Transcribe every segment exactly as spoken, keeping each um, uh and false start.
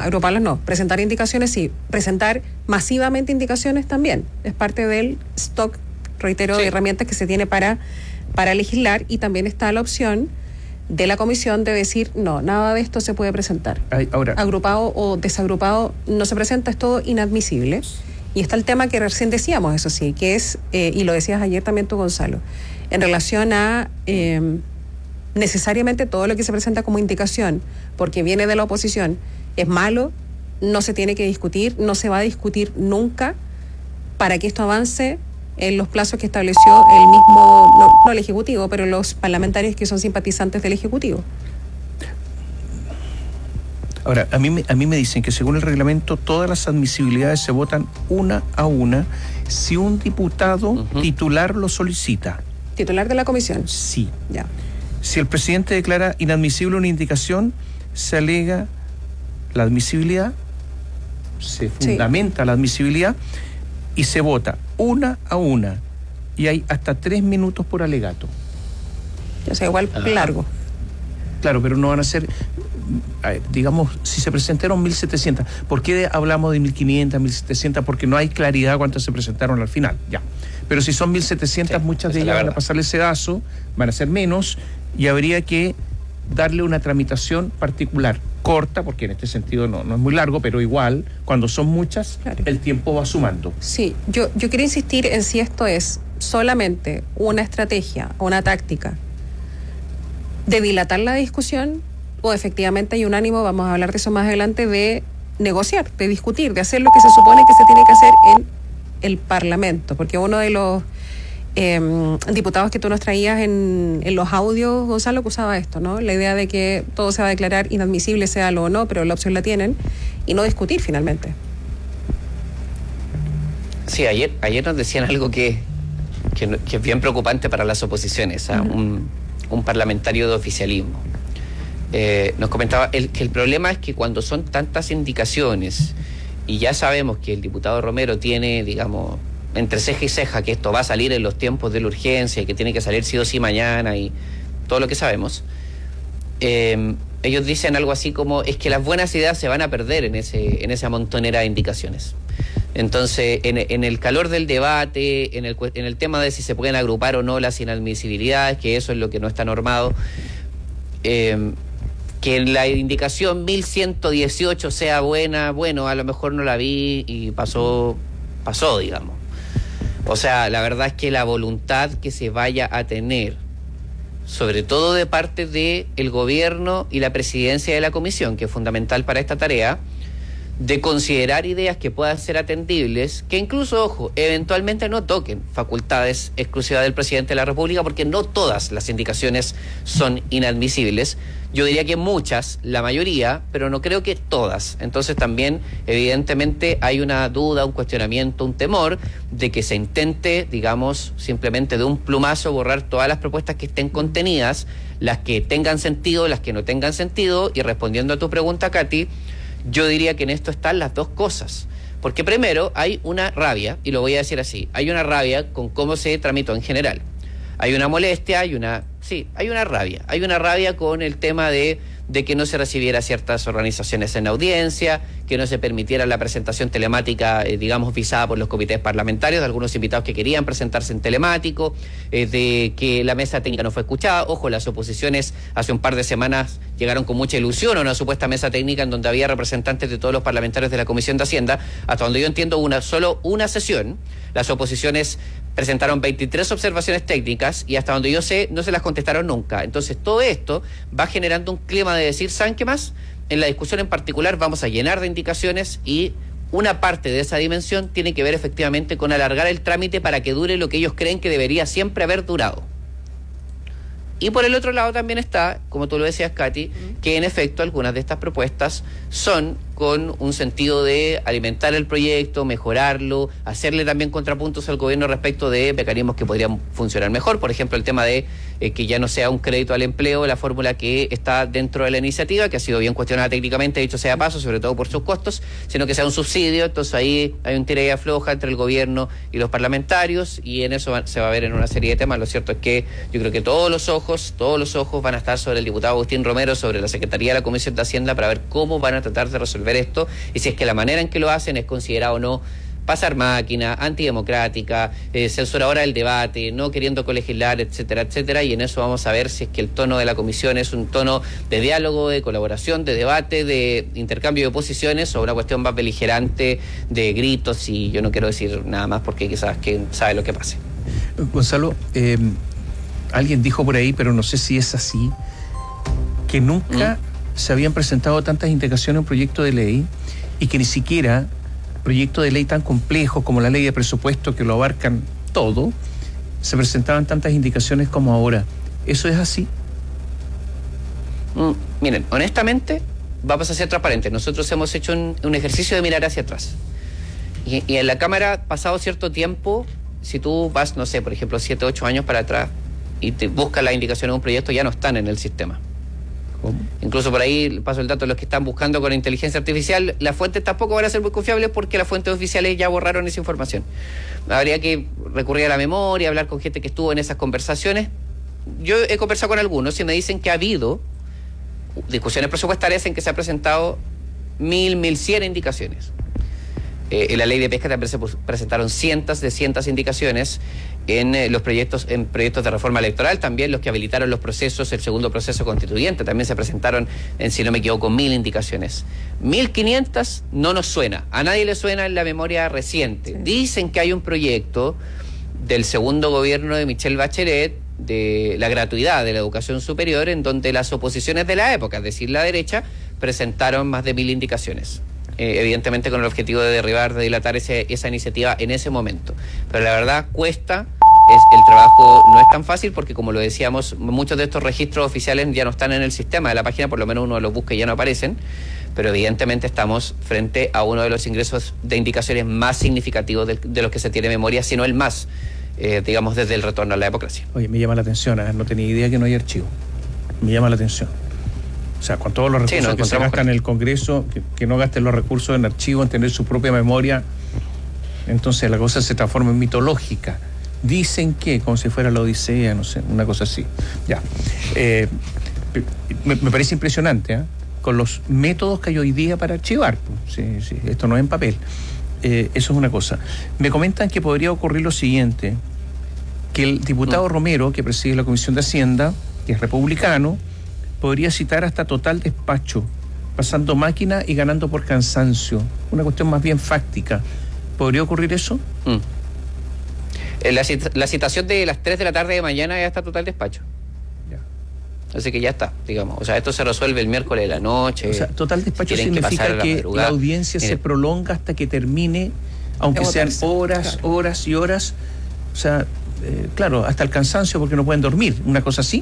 agruparlos no, presentar indicaciones sí, presentar masivamente indicaciones también, es parte del stock, reitero, sí, de herramientas que se tiene para, para legislar, y también está la opción de la comisión de decir, no, nada de esto se puede presentar. Ay, ahora, agrupado o desagrupado no se presenta, es todo inadmisible. Y está el tema que recién decíamos, eso sí, que es, eh, y lo decías ayer también tú, Gonzalo, en relación a eh, necesariamente todo lo que se presenta como indicación, porque viene de la oposición, es malo, no se tiene que discutir, no se va a discutir nunca para que esto avance en los plazos que estableció el mismo, no, no el Ejecutivo, pero los parlamentarios que son simpatizantes del Ejecutivo. Ahora, a mí, a mí me dicen que según el reglamento todas las admisibilidades se votan una a una si un diputado uh-huh. titular lo solicita. ¿Titular de la comisión? Sí. Ya. Si el presidente declara inadmisible una indicación, se alega la admisibilidad, se fundamenta sí. la admisibilidad y se vota una a una. Y hay hasta tres minutos por alegato. O sea, igual ah. largo. Claro, pero no van a ser, digamos, si se presentaron mil setecientas, ¿por qué hablamos de mil quinientas, mil setecientas? Porque no hay claridad cuántas se presentaron al final, ya. Pero si son mil setecientas, sí, muchas de ellas van a pasarle sedazo, van a ser menos, y habría que darle una tramitación particular, corta, porque en este sentido no, no es muy largo, pero igual, cuando son muchas, claro, el tiempo va sumando. Sí, yo, yo quiero insistir en si esto es solamente una estrategia, una táctica de dilatar la discusión, o efectivamente hay un ánimo, vamos a hablar de eso más adelante, de negociar, de discutir, de hacer lo que se supone que se tiene que hacer en el Parlamento, porque uno de los eh, diputados que tú nos traías en, en los audios, Gonzalo, que usaba esto, ¿no? La idea de que todo se va a declarar inadmisible, sea lo o no, pero la opción la tienen, y no discutir finalmente. Sí, ayer, ayer nos decían algo que, que, que es bien preocupante para las oposiciones, ¿eh? uh-huh. un, un parlamentario de oficialismo. Eh, nos comentaba el, que el problema es que cuando son tantas indicaciones, y ya sabemos que el diputado Romero tiene, digamos, entre ceja y ceja que esto va a salir en los tiempos de la urgencia y que tiene que salir sí o sí mañana y todo lo que sabemos, eh, ellos dicen algo así como, es que las buenas ideas se van a perder en ese en esa montonera de indicaciones. Entonces, en, en el calor del debate, en el, en el tema de si se pueden agrupar o no las inadmisibilidades, que eso es lo que no está normado, eh, que la indicación mil ciento dieciocho sea buena, bueno, a lo mejor no la vi y pasó, pasó, digamos. O sea, la verdad es que la voluntad que se vaya a tener, sobre todo de parte del gobierno y la presidencia de la comisión, que es fundamental para esta tarea, de considerar ideas que puedan ser atendibles, que incluso, ojo, eventualmente no toquen facultades exclusivas del presidente de la República, porque no todas las indicaciones son inadmisibles. Yo diría que muchas, la mayoría, pero no creo que todas. Entonces también, evidentemente, hay una duda, un cuestionamiento, un temor de que se intente, digamos, simplemente de un plumazo borrar todas las propuestas que estén contenidas, las que tengan sentido, las que no tengan sentido. Y respondiendo a tu pregunta, Katy, yo diría que en esto están las dos cosas. Porque primero hay una rabia, y lo voy a decir así, hay una rabia con cómo se tramitó en general. Hay una molestia, hay una... Sí, hay una rabia. Hay una rabia con el tema de, de que no se recibiera ciertas organizaciones en audiencia, que no se permitiera la presentación telemática, eh, digamos, visada por los comités parlamentarios, de algunos invitados que querían presentarse en telemático, eh, de que la mesa técnica no fue escuchada. Ojo, las oposiciones hace un par de semanas llegaron con mucha ilusión a una supuesta mesa técnica en donde había representantes de todos los parlamentarios de la Comisión de Hacienda. Hasta donde yo entiendo, una solo una sesión. Las oposiciones presentaron veintitrés observaciones técnicas y hasta donde yo sé no se las contestaron nunca. Entonces todo esto va generando un clima de decir, ¿saben qué más? En la discusión en particular vamos a llenar de indicaciones, y una parte de esa dimensión tiene que ver efectivamente con alargar el trámite para que dure lo que ellos creen que debería siempre haber durado. Y por el otro lado también está, como tú lo decías, Katy, uh-huh. que en efecto algunas de estas propuestas son con un sentido de alimentar el proyecto, mejorarlo, hacerle también contrapuntos al gobierno respecto de mecanismos que podrían funcionar mejor. Por ejemplo, el tema de eh, que ya no sea un crédito al empleo, la fórmula que está dentro de la iniciativa, que ha sido bien cuestionada técnicamente, dicho sea paso, sobre todo por sus costos, sino que sea un subsidio. Entonces ahí hay un tira y afloja entre el gobierno y los parlamentarios, y en eso va, se va a ver en una serie de temas. Lo cierto es que yo creo que todos los ojos, todos los ojos van a estar sobre el diputado Agustín Romero, sobre la Secretaría de la Comisión de Hacienda, para ver cómo van a tratar de resolver resolver esto, y si es que la manera en que lo hacen es considerada o no pasar máquina, antidemocrática, eh, censuradora del debate, no queriendo colegislar, etcétera, etcétera, y en eso vamos a ver si es que el tono de la comisión es un tono de diálogo, de colaboración, de debate, de intercambio de posiciones, o una cuestión más beligerante de gritos, y yo no quiero decir nada más porque quizás quién sabe lo que pase. Gonzalo, eh, alguien dijo por ahí, pero no sé si es así, que nunca ¿Mm? se habían presentado tantas indicaciones en un proyecto de ley y que ni siquiera proyectos de ley tan complejos como la ley de presupuesto, que lo abarcan todo, se presentaban tantas indicaciones como ahora. ¿Eso es así? Mm, miren, honestamente, vamos a ser transparentes. Nosotros hemos hecho un, un ejercicio de mirar hacia atrás. Y, y en la Cámara, pasado cierto tiempo, si tú vas, no sé, por ejemplo, siete, ocho años para atrás y te buscas las indicaciones de un proyecto, ya no están en el sistema. ¿Cómo? Incluso por ahí paso el dato de los que están buscando con inteligencia artificial, las fuentes tampoco van a ser muy confiables porque las fuentes oficiales ya borraron esa información. Habría que recurrir a la memoria, hablar con gente que estuvo en esas conversaciones. Yo he conversado con algunos y me dicen que ha habido discusiones presupuestarias en que se ha presentado mil, mil cien indicaciones. Eh, en la ley de pesca también se presentaron cientos de cientos indicaciones en eh, los proyectos en proyectos de reforma electoral, también los que habilitaron los procesos, el segundo proceso constituyente, también se presentaron, en, si no me equivoco, mil indicaciones. Mil quinientas no nos suena, a nadie le suena en la memoria reciente. Sí. Dicen que hay un proyecto del segundo gobierno de Michelle Bachelet de la gratuidad de la educación superior, en donde las oposiciones de la época, es decir, la derecha, presentaron más de mil indicaciones. Eh, evidentemente con el objetivo de derribar, de dilatar ese, esa iniciativa en ese momento. Pero la verdad cuesta, es, el trabajo no es tan fácil porque, como lo decíamos, muchos de estos registros oficiales ya no están en el sistema de la página, por lo menos uno los busca y ya no aparecen, pero evidentemente estamos frente a uno de los ingresos de indicaciones más significativos de, de los que se tiene memoria, sino el más, eh, digamos, desde el retorno a la democracia. Oye, me llama la atención, ¿eh? No tenía idea que no hay archivo. Me llama la atención. O sea, con todos los recursos sí, que se gastan en el Congreso, que, que no gasten los recursos en archivo, en tener su propia memoria, entonces la cosa se transforma en mitológica. Dicen que, como si fuera la Odisea, no sé, una cosa así. Ya. Eh, me, me parece impresionante, ¿eh? Con los métodos que hay hoy día para archivar. Sí, sí, esto no es en papel. Eh, eso es una cosa. Me comentan que podría ocurrir lo siguiente, que el diputado mm. Romero, que preside la Comisión de Hacienda, que es republicano, podría citar hasta total despacho, pasando máquina y ganando por cansancio. Una cuestión más bien fáctica. ¿Podría ocurrir eso? Mm. La, cita, la citación de las tres de la tarde de mañana ya está total despacho. Ya. Así que ya está, digamos. O sea, esto se resuelve el miércoles de la noche. O sea, total despacho si significa que, que la audiencia Mire. se prolonga hasta que termine, aunque sean horas, claro. horas y horas. O sea, eh, claro, hasta el cansancio porque no pueden dormir. ¿Una cosa así?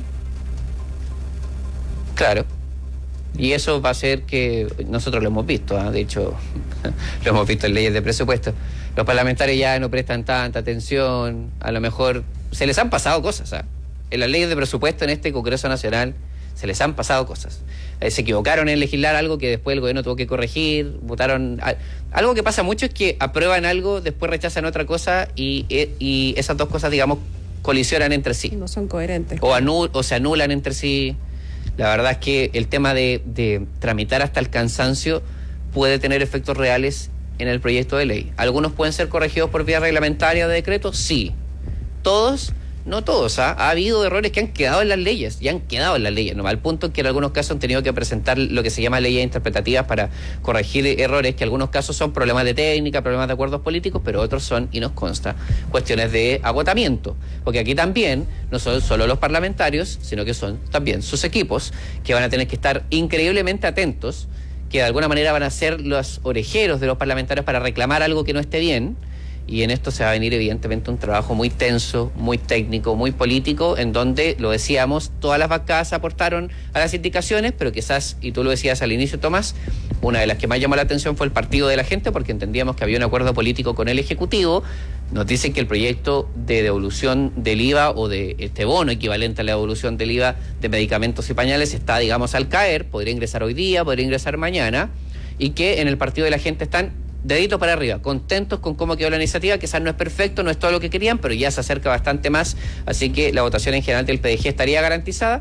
Claro, y eso va a hacer que nosotros lo hemos visto, ¿eh? De hecho, lo hemos visto en leyes de presupuesto. Los parlamentarios ya no prestan tanta atención, a lo mejor se les han pasado cosas, ¿eh? En las leyes de presupuesto en este Congreso Nacional se les han pasado cosas. Eh, se equivocaron en legislar algo que después el gobierno tuvo que corregir, votaron... A, algo que pasa mucho es que aprueban algo, después rechazan otra cosa y, y esas dos cosas, digamos, colisionan entre sí. No son coherentes. O, anul, o se anulan entre sí. La verdad es que el tema de, de tramitar hasta el cansancio puede tener efectos reales en el proyecto de ley. Algunos pueden ser corregidos por vía reglamentaria o de decreto, sí. Todos, no todos. ¿eh? Ha habido errores que han quedado en las leyes, y han quedado en las leyes, ¿no? Al punto en que en algunos casos han tenido que presentar lo que se llama leyes interpretativas para corregir errores, que en algunos casos son problemas de técnica, problemas de acuerdos políticos, pero otros son, y nos consta, cuestiones de agotamiento. Porque aquí también no son solo los parlamentarios, sino que son también sus equipos, que van a tener que estar increíblemente atentos, que de alguna manera van a ser los orejeros de los parlamentarios para reclamar algo que no esté bien. Y en esto se va a venir evidentemente un trabajo muy tenso, muy técnico, muy político, en donde, lo decíamos, todas las bancadas aportaron a las indicaciones, pero quizás, y tú lo decías al inicio, Tomás, una de las que más llamó la atención fue el Partido de la Gente, porque entendíamos que había un acuerdo político con el Ejecutivo. Nos dicen que el proyecto de devolución del I V A o de este bono equivalente a la devolución del I V A de medicamentos y pañales está, digamos, al caer, podría ingresar hoy día, podría ingresar mañana, y que en el Partido de la Gente están deditos para arriba, contentos con cómo quedó la iniciativa. Quizás no es perfecto, no es todo lo que querían, pero ya se acerca bastante más, así que la votación en general del P D G estaría garantizada,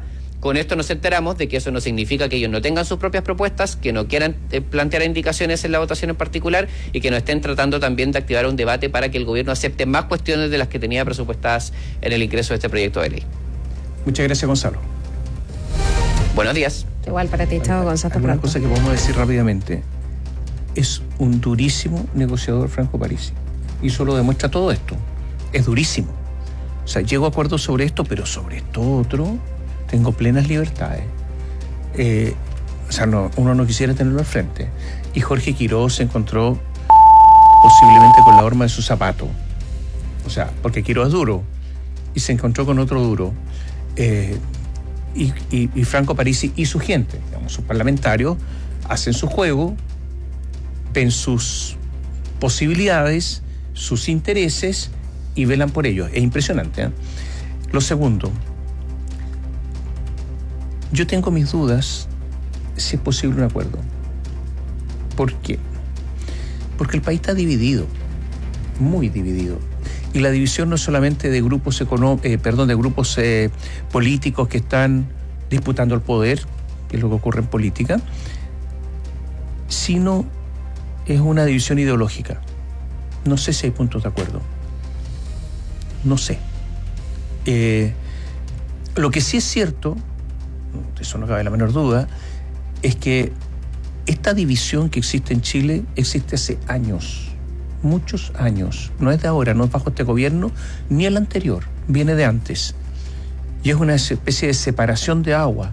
Con esto nos enteramos de que eso no significa que ellos no tengan sus propias propuestas, que no quieran eh, plantear indicaciones en la votación en particular y que no estén tratando también de activar un debate para que el gobierno acepte más cuestiones de las que tenía presupuestadas en el ingreso de este proyecto de ley. Muchas gracias, Gonzalo. Buenos días. Igual para ti, chao, Gonzalo. Una cosa que podemos decir rápidamente. Es un durísimo negociador Franco Parisi. Y eso lo demuestra todo esto. Es durísimo. O sea, llego a acuerdos sobre esto, pero sobre esto otro tengo plenas libertades. Eh, o sea, no, uno no quisiera tenerlo al frente. Y Jorge Quiroz se encontró posiblemente con la horma de su zapato. O sea, porque Quiroz es duro. Y se encontró con otro duro. Eh, y, y, y Franco Parisi y su gente, digamos, sus parlamentarios, hacen su juego, ven sus posibilidades, sus intereses y velan por ellos. Es impresionante, ¿eh? Lo segundo, yo tengo mis dudas si es posible un acuerdo. ¿Por qué? Porque el país está dividido, muy dividido. Y la división no es solamente de grupos econó- eh, perdón, de grupos eh, políticos que están disputando el poder, que es lo que ocurre en política, sino es una división ideológica. No sé si hay puntos de acuerdo. No sé. Eh, lo que sí es cierto, de eso no cabe la menor duda, es que esta división que existe en Chile existe hace años, muchos años. No es de ahora, no es bajo este gobierno, ni el anterior, viene de antes. Y es una especie de separación de agua.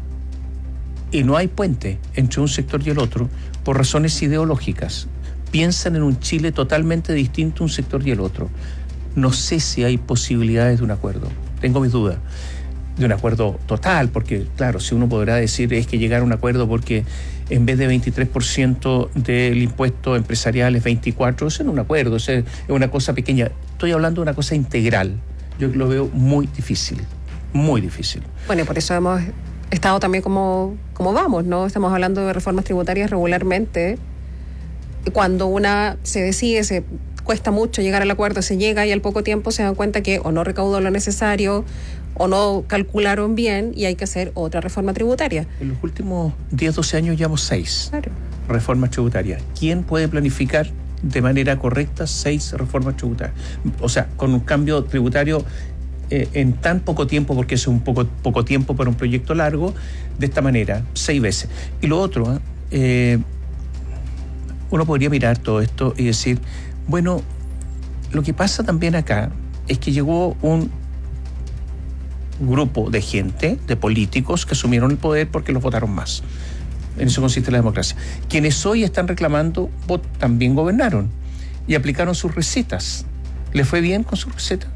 Y no hay puente entre un sector y el otro por razones ideológicas. Piensan en un Chile totalmente distinto un sector y el otro. No sé si hay posibilidades de un acuerdo. Tengo mis dudas. De un acuerdo total, porque claro, si uno podrá decir es que llegar a un acuerdo porque en vez de veintitrés por ciento del impuesto empresarial es veinticuatro por ciento, eso no es un acuerdo, eso es una cosa pequeña. Estoy hablando de una cosa integral. Yo lo veo muy difícil, muy difícil. Bueno, y por eso hemos estado también como, como vamos, ¿no? Estamos hablando de reformas tributarias regularmente. Cuando una se decide, se cuesta mucho llegar al acuerdo, se llega y al poco tiempo se dan cuenta que o no recaudó lo necesario o no calcularon bien y hay que hacer otra reforma tributaria. En los últimos diez, doce años llevamos seis claro. reformas tributarias. ¿Quién puede planificar de manera correcta seis reformas tributarias? O sea, con un cambio tributario eh, en tan poco tiempo, porque es un poco, poco tiempo para un proyecto largo, de esta manera, seis veces. Y lo otro, ¿eh? Eh, uno podría mirar todo esto y decir, bueno, lo que pasa también acá es que llegó un grupo de gente, de políticos que asumieron el poder porque los votaron más. En eso consiste la democracia. Quienes hoy están reclamando también gobernaron y aplicaron sus recetas. ¿Les fue bien con sus recetas?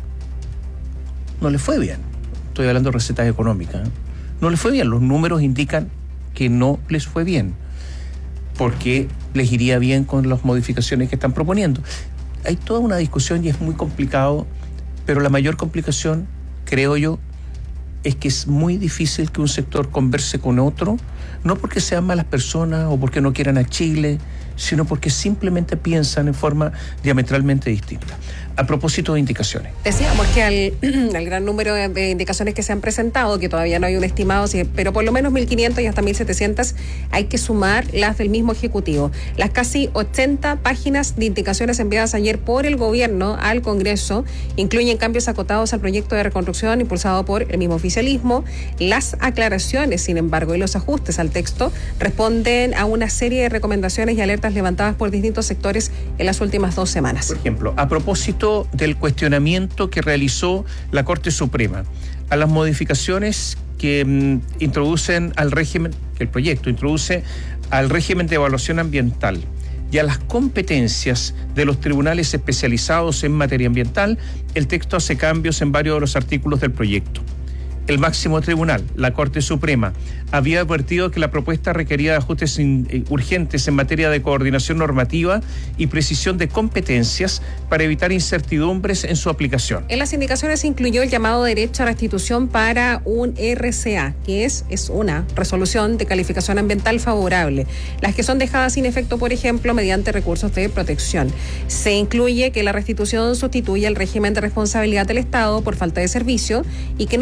No les fue bien. Estoy hablando de recetas económicas. ¿eh? No les fue bien. Los números indican que no les fue bien. Porque les iría bien con las modificaciones que están proponiendo. Hay toda una discusión y es muy complicado, pero la mayor complicación, creo yo, es que es muy difícil que un sector converse con otro, no porque sean malas personas o porque no quieran a Chile, sino porque simplemente piensan en forma diametralmente distinta. A propósito de indicaciones. Decíamos que al, al gran número de, de indicaciones que se han presentado, que todavía no hay un estimado, pero por lo menos mil quinientas y hasta mil setecientas, hay que sumar las del mismo Ejecutivo. Las casi ochenta páginas de indicaciones enviadas ayer por el gobierno al Congreso incluyen cambios acotados al proyecto de reconstrucción impulsado por el mismo oficialismo. Las aclaraciones, sin embargo, y los ajustes al texto responden a una serie de recomendaciones y alertas levantadas por distintos sectores en las últimas dos semanas. Por ejemplo, a propósito del cuestionamiento que realizó la Corte Suprema a las modificaciones que mm, introducen al régimen, que el proyecto introduce al régimen de evaluación ambiental y a las competencias de los tribunales especializados en materia ambiental, el texto hace cambios en varios de los artículos del proyecto. El máximo tribunal, la Corte Suprema, había advertido que la propuesta requería de ajustes in, eh, urgentes en materia de coordinación normativa y precisión de competencias para evitar incertidumbres en su aplicación. En las indicaciones se incluyó el llamado derecho a restitución para un R C A, que es, es una resolución de calificación ambiental favorable, las que son dejadas sin efecto, por ejemplo, mediante recursos de protección. Se incluye que la restitución sustituye el régimen de responsabilidad del Estado por falta de servicio y que no procede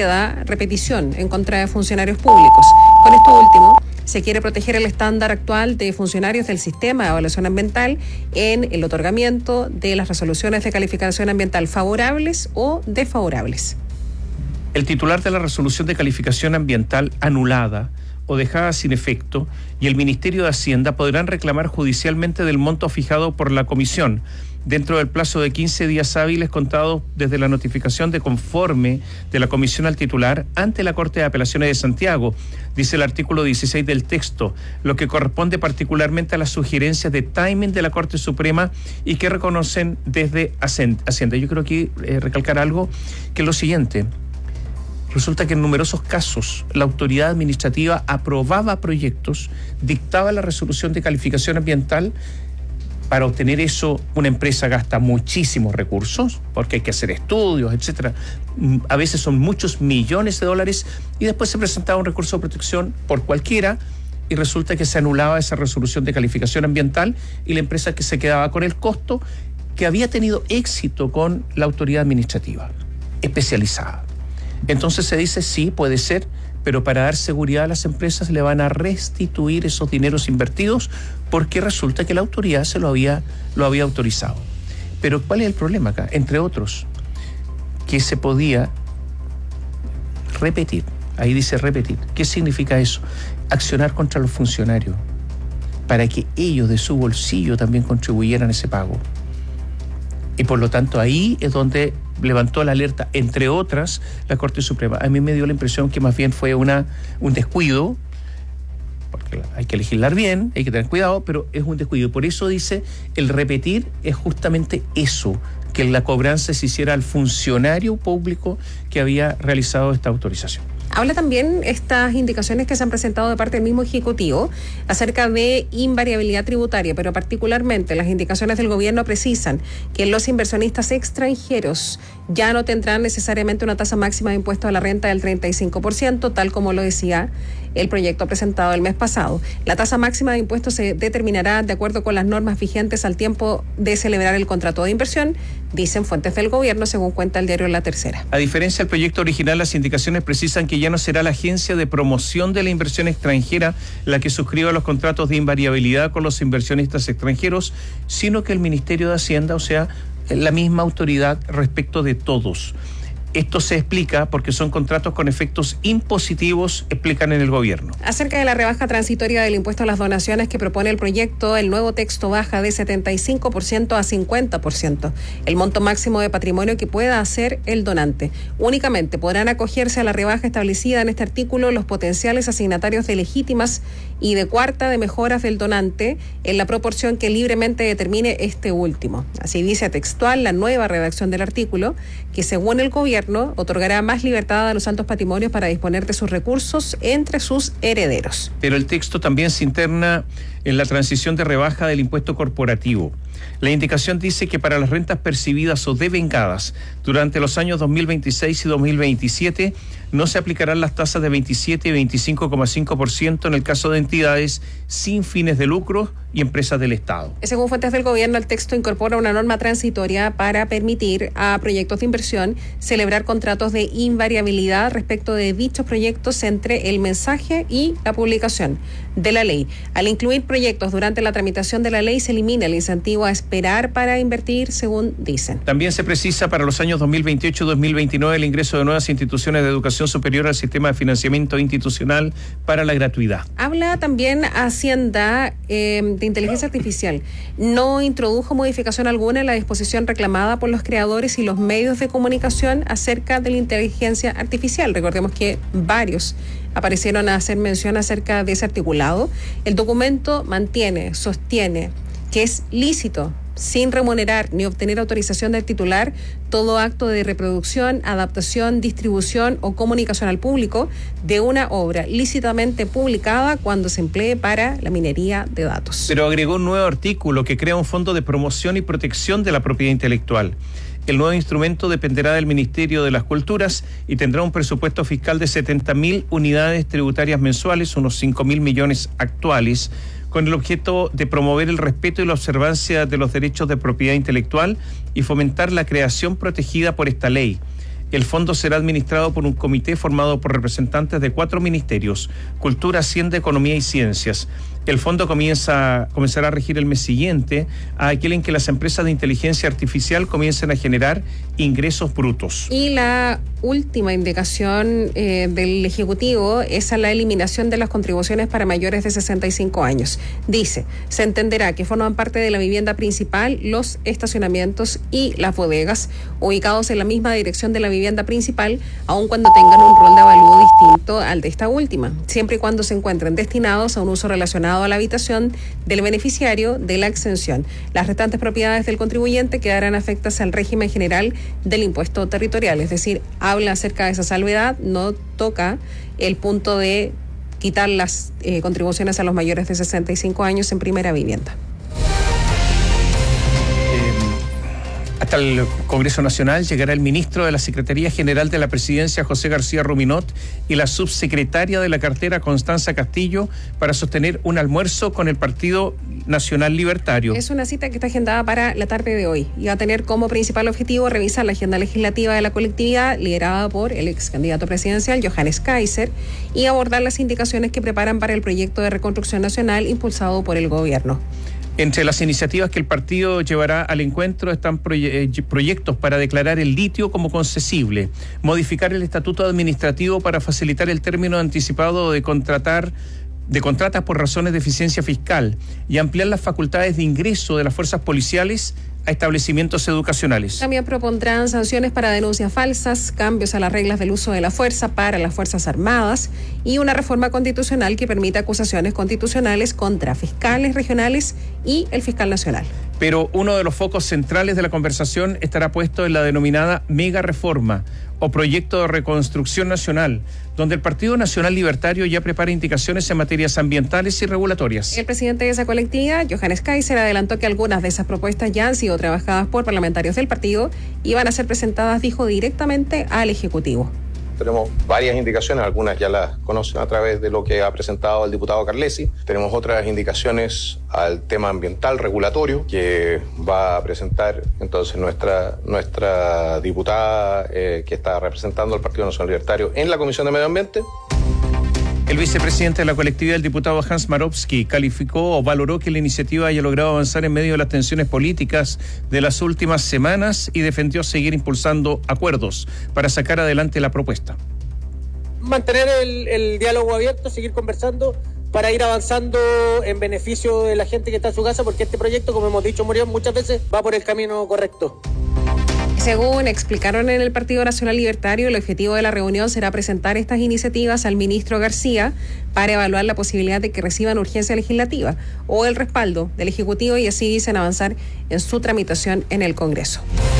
suceda repetición en contra de funcionarios públicos. Con esto último, se quiere proteger el estándar actual de funcionarios del sistema de evaluación ambiental en el otorgamiento de las resoluciones de calificación ambiental favorables o desfavorables. El titular de la resolución de calificación ambiental anulada o dejada sin efecto y el Ministerio de Hacienda podrán reclamar judicialmente del monto fijado por la comisión dentro del plazo de quince días hábiles contados desde la notificación de conforme de la comisión al titular ante la Corte de Apelaciones de Santiago, dice el artículo dieciséis del texto, lo que corresponde particularmente a las sugerencias de timing de la Corte Suprema y que reconocen desde Hacienda. Yo creo que eh, recalcar algo, que es lo siguiente. Resulta que en numerosos casos la autoridad administrativa aprobaba proyectos, dictaba la resolución de calificación ambiental. Para obtener eso, una empresa gasta muchísimos recursos, porque hay que hacer estudios, etcétera. A veces son muchos millones de dólares y después se presentaba un recurso de protección por cualquiera y resulta que se anulaba esa resolución de calificación ambiental y la empresa que se quedaba con el costo que había tenido éxito con la autoridad administrativa especializada. Entonces se dice, sí, puede ser, pero para dar seguridad a las empresas le van a restituir esos dineros invertidos porque resulta que la autoridad se lo había, lo había autorizado. Pero ¿cuál es el problema acá? Entre otros, que se podía repetir. Ahí dice repetir. ¿Qué significa eso? Accionar contra los funcionarios para que ellos de su bolsillo también contribuyeran a ese pago. Y por lo tanto ahí es donde levantó la alerta, entre otras, la Corte Suprema. A mí me dio la impresión que más bien fue una, un descuido, porque hay que legislar bien, hay que tener cuidado, pero es un descuido. Por eso dice, el repetir es justamente eso, que la cobranza se hiciera al funcionario público que había realizado esta autorización. Habla también estas indicaciones que se han presentado de parte del mismo Ejecutivo acerca de invariabilidad tributaria, pero particularmente las indicaciones del gobierno precisan que los inversionistas extranjeros ya no tendrán necesariamente una tasa máxima de impuesto a la renta del treinta y cinco por ciento, tal como lo decía el proyecto presentado el mes pasado. La tasa máxima de impuestos se determinará de acuerdo con las normas vigentes al tiempo de celebrar el contrato de inversión, dicen fuentes del gobierno, según cuenta el diario La Tercera. A diferencia del proyecto original, las indicaciones precisan que ya no será la Agencia de Promoción de la Inversión Extranjera la que suscriba los contratos de invariabilidad con los inversionistas extranjeros, sino que el Ministerio de Hacienda, o sea, la misma autoridad respecto de todos. Esto se explica porque son contratos con efectos impositivos, explican en el gobierno. Acerca de la rebaja transitoria del impuesto a las donaciones que propone el proyecto, el nuevo texto baja de setenta y cinco por ciento a cincuenta por ciento el monto máximo de patrimonio que pueda hacer el donante. Únicamente podrán acogerse a la rebaja establecida en este artículo los potenciales asignatarios de legítimas y de cuarta de mejoras del donante en la proporción que libremente determine este último. Así dice textual la nueva redacción del artículo, que según el gobierno otorgará más libertad a los altos patrimonios para disponer de sus recursos entre sus herederos. Pero el texto también se interna en la transición de rebaja del impuesto corporativo. La indicación dice que para las rentas percibidas o devengadas durante los años dos mil veintiséis y dos mil veintisiete no se aplicarán las tasas de veintisiete y veinticinco coma cinco por ciento en el caso de entidades sin fines de lucro y empresas del Estado. Según fuentes del gobierno, el texto incorpora una norma transitoria para permitir a proyectos de inversión celebrar contratos de invariabilidad respecto de dichos proyectos entre el mensaje y la publicación de la ley. Al incluir proyectos durante la tramitación de la ley, se elimina el incentivo a esperar para invertir, según dicen. También se precisa para los años dos mil veintiocho y dos mil veintinueve el ingreso de nuevas instituciones de educación superior al sistema de financiamiento institucional para la gratuidad. Habla también Hacienda eh, de inteligencia artificial. No introdujo modificación alguna en la disposición reclamada por los creadores y los medios de comunicación acerca de la inteligencia artificial. Recordemos que varios aparecieron a hacer mención acerca de ese articulado. El documento mantiene, sostiene que es lícito, sin remunerar ni obtener autorización del titular, todo acto de reproducción, adaptación, distribución o comunicación al público de una obra lícitamente publicada cuando se emplee para la minería de datos. Pero agregó un nuevo artículo que crea un fondo de promoción y protección de la propiedad intelectual. El nuevo instrumento dependerá del Ministerio de las Culturas y tendrá un presupuesto fiscal de setenta mil unidades tributarias mensuales, unos cinco mil millones actuales, con el objeto de promover el respeto y la observancia de los derechos de propiedad intelectual y fomentar la creación protegida por esta ley. El fondo será administrado por un comité formado por representantes de cuatro ministerios: Cultura, Hacienda, Economía y Ciencias. El fondo comienza, comenzará a regir el mes siguiente, a aquel en que las empresas de inteligencia artificial comiencen a generar ingresos brutos. Y la última indicación eh, del Ejecutivo es a la eliminación de las contribuciones para mayores de sesenta y cinco años. Dice, se entenderá que forman parte de la vivienda principal los estacionamientos y las bodegas ubicados en la misma dirección de la vivienda principal, aun cuando tengan un rol de avalúo distinto al de esta última, siempre y cuando se encuentren destinados a un uso relacionado a la habitación del beneficiario de la exención. Las restantes propiedades del contribuyente quedarán afectas al régimen general del impuesto territorial, es decir, habla acerca de esa salvedad, no toca el punto de quitar las eh, contribuciones a los mayores de sesenta y cinco años en primera vivienda. Hasta el Congreso Nacional llegará el ministro de la Secretaría General de la Presidencia, José García Ruminot, y la subsecretaria de la cartera, Constanza Castillo, para sostener un almuerzo con el Partido Nacional Libertario. Es una cita que está agendada para la tarde de hoy y va a tener como principal objetivo revisar la agenda legislativa de la colectividad, liderada por el ex candidato presidencial, Johannes Kaiser, y abordar las indicaciones que preparan para el proyecto de reconstrucción nacional impulsado por el gobierno. Entre las iniciativas que el partido llevará al encuentro están proye- proyectos para declarar el litio como concesible, modificar el estatuto administrativo para facilitar el término anticipado de contratar de contratas por razones de eficiencia fiscal y ampliar las facultades de ingreso de las fuerzas policiales a establecimientos educacionales. También propondrán sanciones para denuncias falsas, cambios a las reglas del uso de la fuerza para las Fuerzas Armadas y una reforma constitucional que permita acusaciones constitucionales contra fiscales regionales y el fiscal nacional. Pero uno de los focos centrales de la conversación estará puesto en la denominada mega reforma o proyecto de reconstrucción nacional, donde el Partido Nacional Libertario ya prepara indicaciones en materias ambientales y regulatorias. El presidente de esa colectividad, Johannes Kaiser, adelantó que algunas de esas propuestas ya han sido trabajadas por parlamentarios del partido y van a ser presentadas, dijo, directamente al Ejecutivo. Tenemos varias indicaciones, algunas ya las conocen a través de lo que ha presentado el diputado Carlesi. Tenemos otras indicaciones al tema ambiental regulatorio que va a presentar entonces nuestra, nuestra diputada eh, que está representando al Partido Nacional Libertario en la Comisión de Medio Ambiente. El vicepresidente de la colectividad, el diputado Hans Marowski, calificó o valoró que la iniciativa haya logrado avanzar en medio de las tensiones políticas de las últimas semanas y defendió seguir impulsando acuerdos para sacar adelante la propuesta. Mantener el, el diálogo abierto, seguir conversando para ir avanzando en beneficio de la gente que está en su casa, porque este proyecto, como hemos dicho muchas veces, va por el camino correcto. Según explicaron en el Partido Nacional Libertario, el objetivo de la reunión será presentar estas iniciativas al ministro García para evaluar la posibilidad de que reciban urgencia legislativa o el respaldo del Ejecutivo y así dicen avanzar en su tramitación en el Congreso.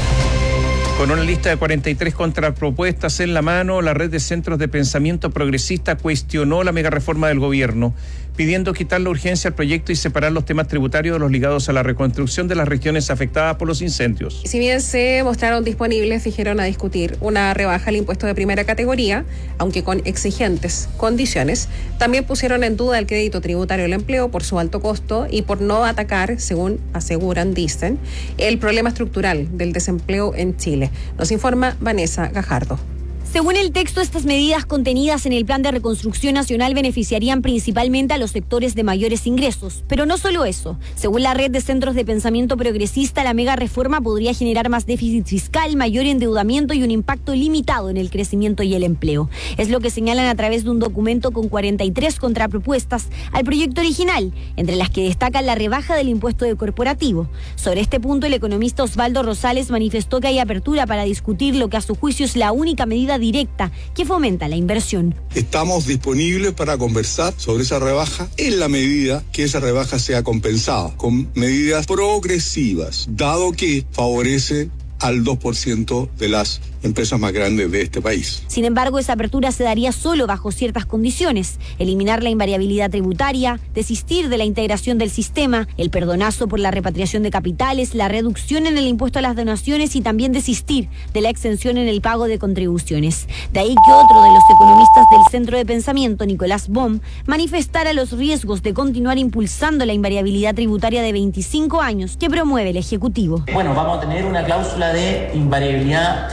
Con una lista de cuarenta y tres contrapropuestas en la mano, la red de centros de pensamiento progresista cuestionó la megareforma del gobierno, pidiendo quitar la urgencia al proyecto y separar los temas tributarios de los ligados a la reconstrucción de las regiones afectadas por los incendios. Si bien se mostraron disponibles, dijeron a discutir una rebaja al impuesto de primera categoría, aunque con exigentes condiciones, también pusieron en duda el crédito tributario del empleo por su alto costo y por no atacar, según aseguran, dicen, el problema estructural del desempleo en Chile. Nos informa Vanessa Gajardo. Según el texto, estas medidas contenidas en el Plan de Reconstrucción Nacional beneficiarían principalmente a los sectores de mayores ingresos. Pero no solo eso. Según la red de centros de pensamiento progresista, la mega reforma podría generar más déficit fiscal, mayor endeudamiento y un impacto limitado en el crecimiento y el empleo. Es lo que señalan a través de un documento con cuarenta y tres contrapropuestas al proyecto original, entre las que destacan la rebaja del impuesto de corporativo. Sobre este punto, el economista Osvaldo Rosales manifestó que hay apertura para discutir lo que a su juicio es la única medida directa que fomenta la inversión. Estamos disponibles para conversar sobre esa rebaja en la medida que esa rebaja sea compensada con medidas progresivas, dado que favorece al dos por ciento de las empresas más grandes de este país. Sin embargo, esa apertura se daría solo bajo ciertas condiciones: eliminar la invariabilidad tributaria, desistir de la integración del sistema, el perdonazo por la repatriación de capitales, la reducción en el impuesto a las donaciones y también desistir de la exención en el pago de contribuciones. De ahí que otro de los economistas del Centro de Pensamiento, Nicolás Bohm, manifestara los riesgos de continuar impulsando la invariabilidad tributaria de veinticinco años que promueve el Ejecutivo. Bueno, vamos a tener una cláusula de invariabilidad tributaria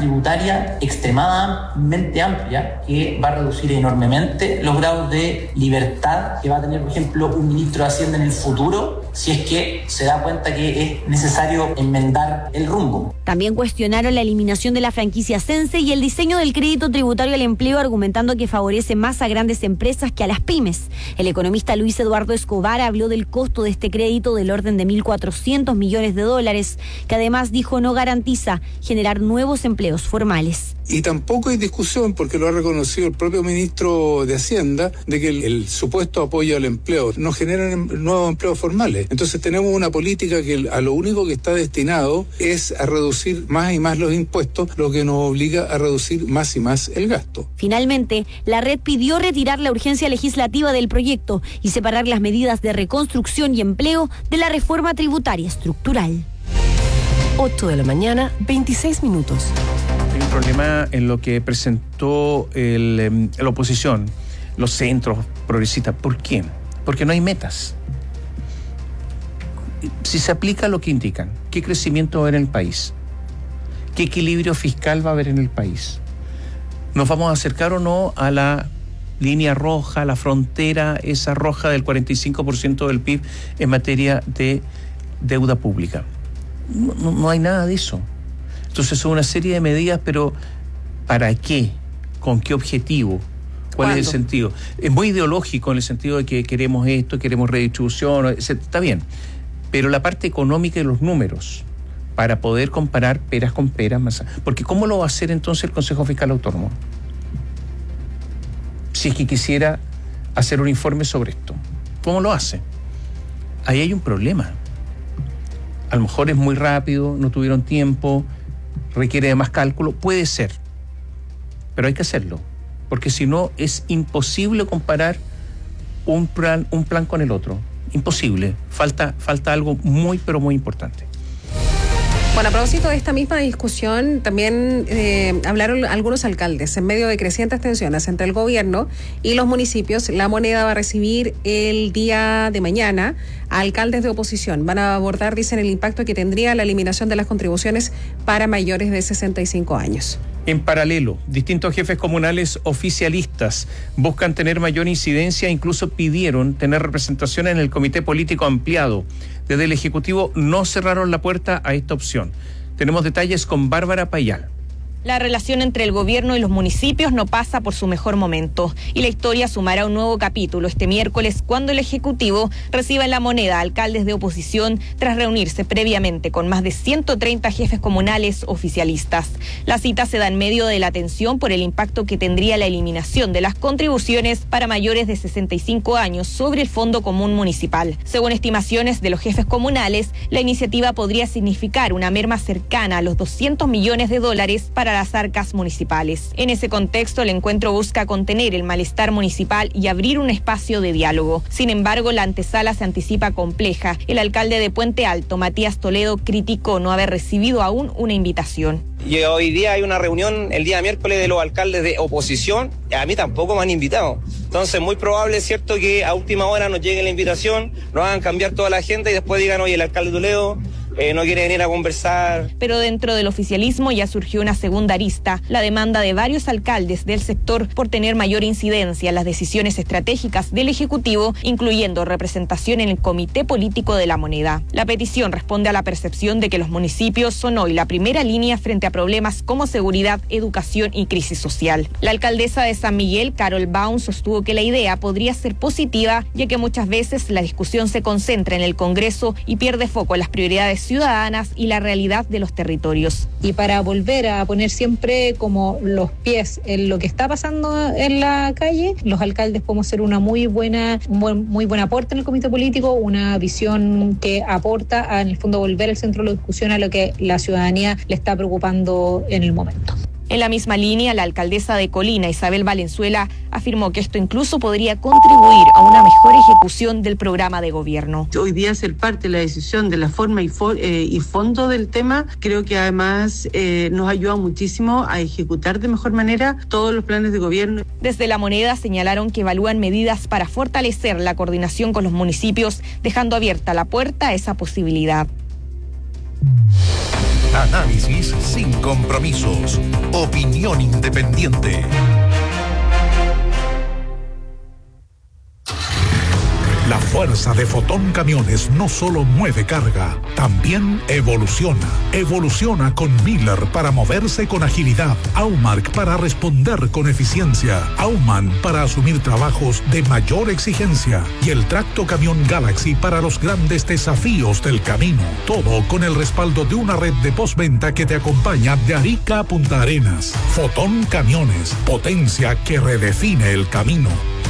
tributaria extremadamente amplia que va a reducir enormemente los grados de libertad que va a tener, por ejemplo, un ministro de Hacienda en el futuro si es que se da cuenta que es necesario enmendar el rumbo. También cuestionaron la eliminación de la franquicia Sense y el diseño del crédito tributario al empleo, argumentando que favorece más a grandes empresas que a las pymes. El economista Luis Eduardo Escobar habló del costo de este crédito del orden de mil cuatrocientos millones de dólares, que además dijo no garantiza generar nuevos empleos formales. Y tampoco hay discusión, porque lo ha reconocido el propio ministro de Hacienda, de que el, el supuesto apoyo al empleo no genera nuevos empleos formales. Entonces tenemos una política que a lo único que está destinado es a reducir más y más los impuestos, lo que nos obliga a reducir más y más el gasto. Finalmente, la red pidió retirar la urgencia legislativa del proyecto y separar las medidas de reconstrucción y empleo de la reforma tributaria estructural. ocho de la mañana, veintiséis minutos. Hay un problema en lo que presentó el, la oposición, los centros progresistas. ¿Por qué? Porque no hay metas. Si se aplica lo que indican, ¿qué crecimiento va a haber en el país? ¿Qué equilibrio fiscal va a haber en el país? ¿Nos vamos a acercar o no a la línea roja, la frontera esa roja del cuarenta y cinco por ciento del P I B en materia de deuda pública? No, no, no hay nada de eso. Entonces son una serie de medidas, pero ¿para qué? ¿Con qué objetivo? ¿Cuál ¿Cuándo? Es el sentido? Es muy ideológico en el sentido de que queremos esto, queremos redistribución, está bien. Pero la parte económica y los números, para poder comparar peras con peras, más, porque ¿cómo lo va a hacer entonces el Consejo Fiscal Autónomo? Si es que quisiera hacer un informe sobre esto, ¿cómo lo hace? Ahí hay un problema. A lo mejor es muy rápido, no tuvieron tiempo, requiere de más cálculo, puede ser, pero hay que hacerlo, porque si no es imposible comparar un plan, un plan con el otro, imposible, falta, falta algo muy pero muy importante. Bueno, a propósito de esta misma discusión, también eh, hablaron algunos alcaldes. En medio de crecientes tensiones entre el gobierno y los municipios, La Moneda va a recibir el día de mañana a alcaldes de oposición. Van a abordar, dicen, el impacto que tendría la eliminación de las contribuciones para mayores de sesenta y cinco años. En paralelo, distintos jefes comunales oficialistas buscan tener mayor incidencia, incluso pidieron tener representación en el comité político ampliado. Desde el Ejecutivo no cerraron la puerta a esta opción. Tenemos detalles con Bárbara Payal. La relación entre el gobierno y los municipios no pasa por su mejor momento y la historia sumará un nuevo capítulo este miércoles cuando el Ejecutivo reciba en La Moneda a alcaldes de oposición tras reunirse previamente con más de ciento treinta jefes comunales oficialistas. La cita se da en medio de la tensión por el impacto que tendría la eliminación de las contribuciones para mayores de sesenta y cinco años sobre el Fondo Común Municipal. Según estimaciones de los jefes comunales, la iniciativa podría significar una merma cercana a los doscientos millones de dólares para las arcas municipales. En ese contexto, el encuentro busca contener el malestar municipal y abrir un espacio de diálogo. Sin embargo, la antesala se anticipa compleja. El alcalde de Puente Alto, Matías Toledo, criticó no haber recibido aún una invitación. Y hoy día hay una reunión el día miércoles de los alcaldes de oposición, y a mí tampoco me han invitado. Entonces, muy probable, es cierto, que a última hora nos llegue la invitación, nos hagan cambiar toda la agenda y después digan, oye, el alcalde Toledo Eh, no quiere venir a conversar. Pero dentro del oficialismo ya surgió una segunda arista, la demanda de varios alcaldes del sector por tener mayor incidencia en las decisiones estratégicas del Ejecutivo, incluyendo representación en el Comité Político de La Moneda. La petición responde a la percepción de que los municipios son hoy la primera línea frente a problemas como seguridad, educación y crisis social. La alcaldesa de San Miguel, Carol Baum, sostuvo que la idea podría ser positiva, ya que muchas veces la discusión se concentra en el Congreso y pierde foco en las prioridades ciudadanas y la realidad de los territorios. Y para volver a poner siempre como los pies en lo que está pasando en la calle, los alcaldes podemos ser una muy buena, un buen, muy buen aporte en el comité político, una visión que aporta a, en el fondo, volver al centro de la discusión a lo que la ciudadanía le está preocupando en el momento. En la misma línea, la alcaldesa de Colina, Isabel Valenzuela, afirmó que esto incluso podría contribuir a una mejor ejecución del programa de gobierno. Hoy día ser parte de la decisión de la forma y, for, eh, y fondo del tema, creo que además eh, nos ayuda muchísimo a ejecutar de mejor manera todos los planes de gobierno. Desde La Moneda señalaron que evalúan medidas para fortalecer la coordinación con los municipios, dejando abierta la puerta a esa posibilidad. Análisis sin compromisos. Opinión independiente. La fuerza de Fotón Camiones no solo mueve carga, también evoluciona. Evoluciona con Miller para moverse con agilidad, Aumark para responder con eficiencia, Auman para asumir trabajos de mayor exigencia y el Tracto Camión Galaxy para los grandes desafíos del camino. Todo con el respaldo de una red de postventa que te acompaña de Arica a Punta Arenas. Fotón Camiones, potencia que redefine el camino.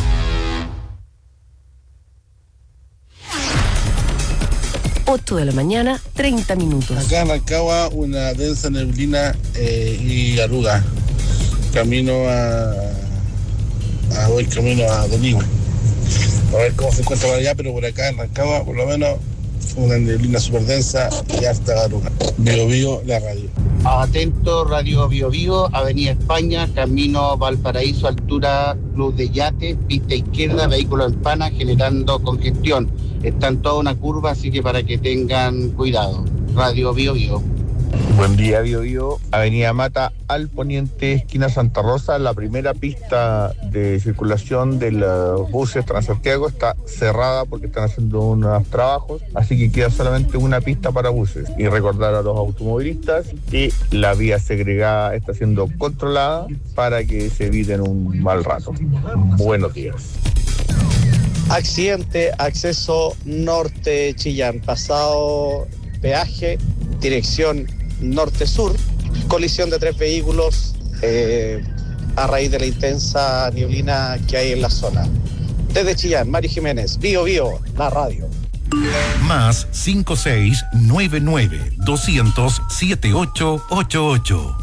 ocho de la mañana, treinta minutos. Acá en Rancagua, una densa neblina eh, y arruga. Camino a, a. Voy camino a Donigüe. A ver cómo se encuentra por allá, pero por acá en Rancagua, por lo menos, una neblina súper densa y harta arruga. Bio Bio, la radio. Atento, Radio Bio Bio, Avenida España, camino Valparaíso, altura Club de Yate, pista izquierda, vehículo en pana, generando congestión. Está en toda una curva, así que para que tengan cuidado. Radio Bio Bio. Buen día, Bio Bio. Avenida Mata al poniente, esquina Santa Rosa. La primera pista de circulación de los buses Transantiago está cerrada porque están haciendo unos trabajos, así que queda solamente una pista para buses. Y recordar a los automovilistas que la vía segregada está siendo controlada para que se eviten un mal rato. Buenos días. Accidente, acceso norte Chillán, pasado peaje, dirección norte-sur, colisión de tres vehículos eh, a raíz de la intensa nieblina que hay en la zona. Desde Chillán, Mari Jiménez, Bio Bio, la radio. Más cinco seis nueve nueve dos cero cero siete ocho ocho ocho.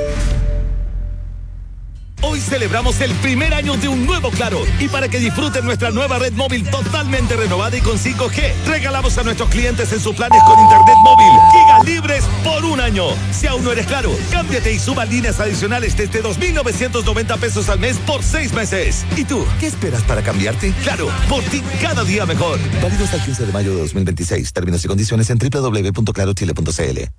Hoy celebramos el primer año de un nuevo Claro y para que disfruten nuestra nueva red móvil totalmente renovada y con cinco G, regalamos a nuestros clientes en sus planes con internet móvil gigas libres por un año. Si aún no eres Claro, cámbiate y suba líneas adicionales desde dos mil novecientos noventa pesos al mes por seis meses. ¿Y tú, qué esperas para cambiarte? Claro, por ti cada día mejor. Válido hasta el quince de mayo de dos mil veintiséis. Términos y condiciones en doble u doble u doble u punto claro chile punto c l.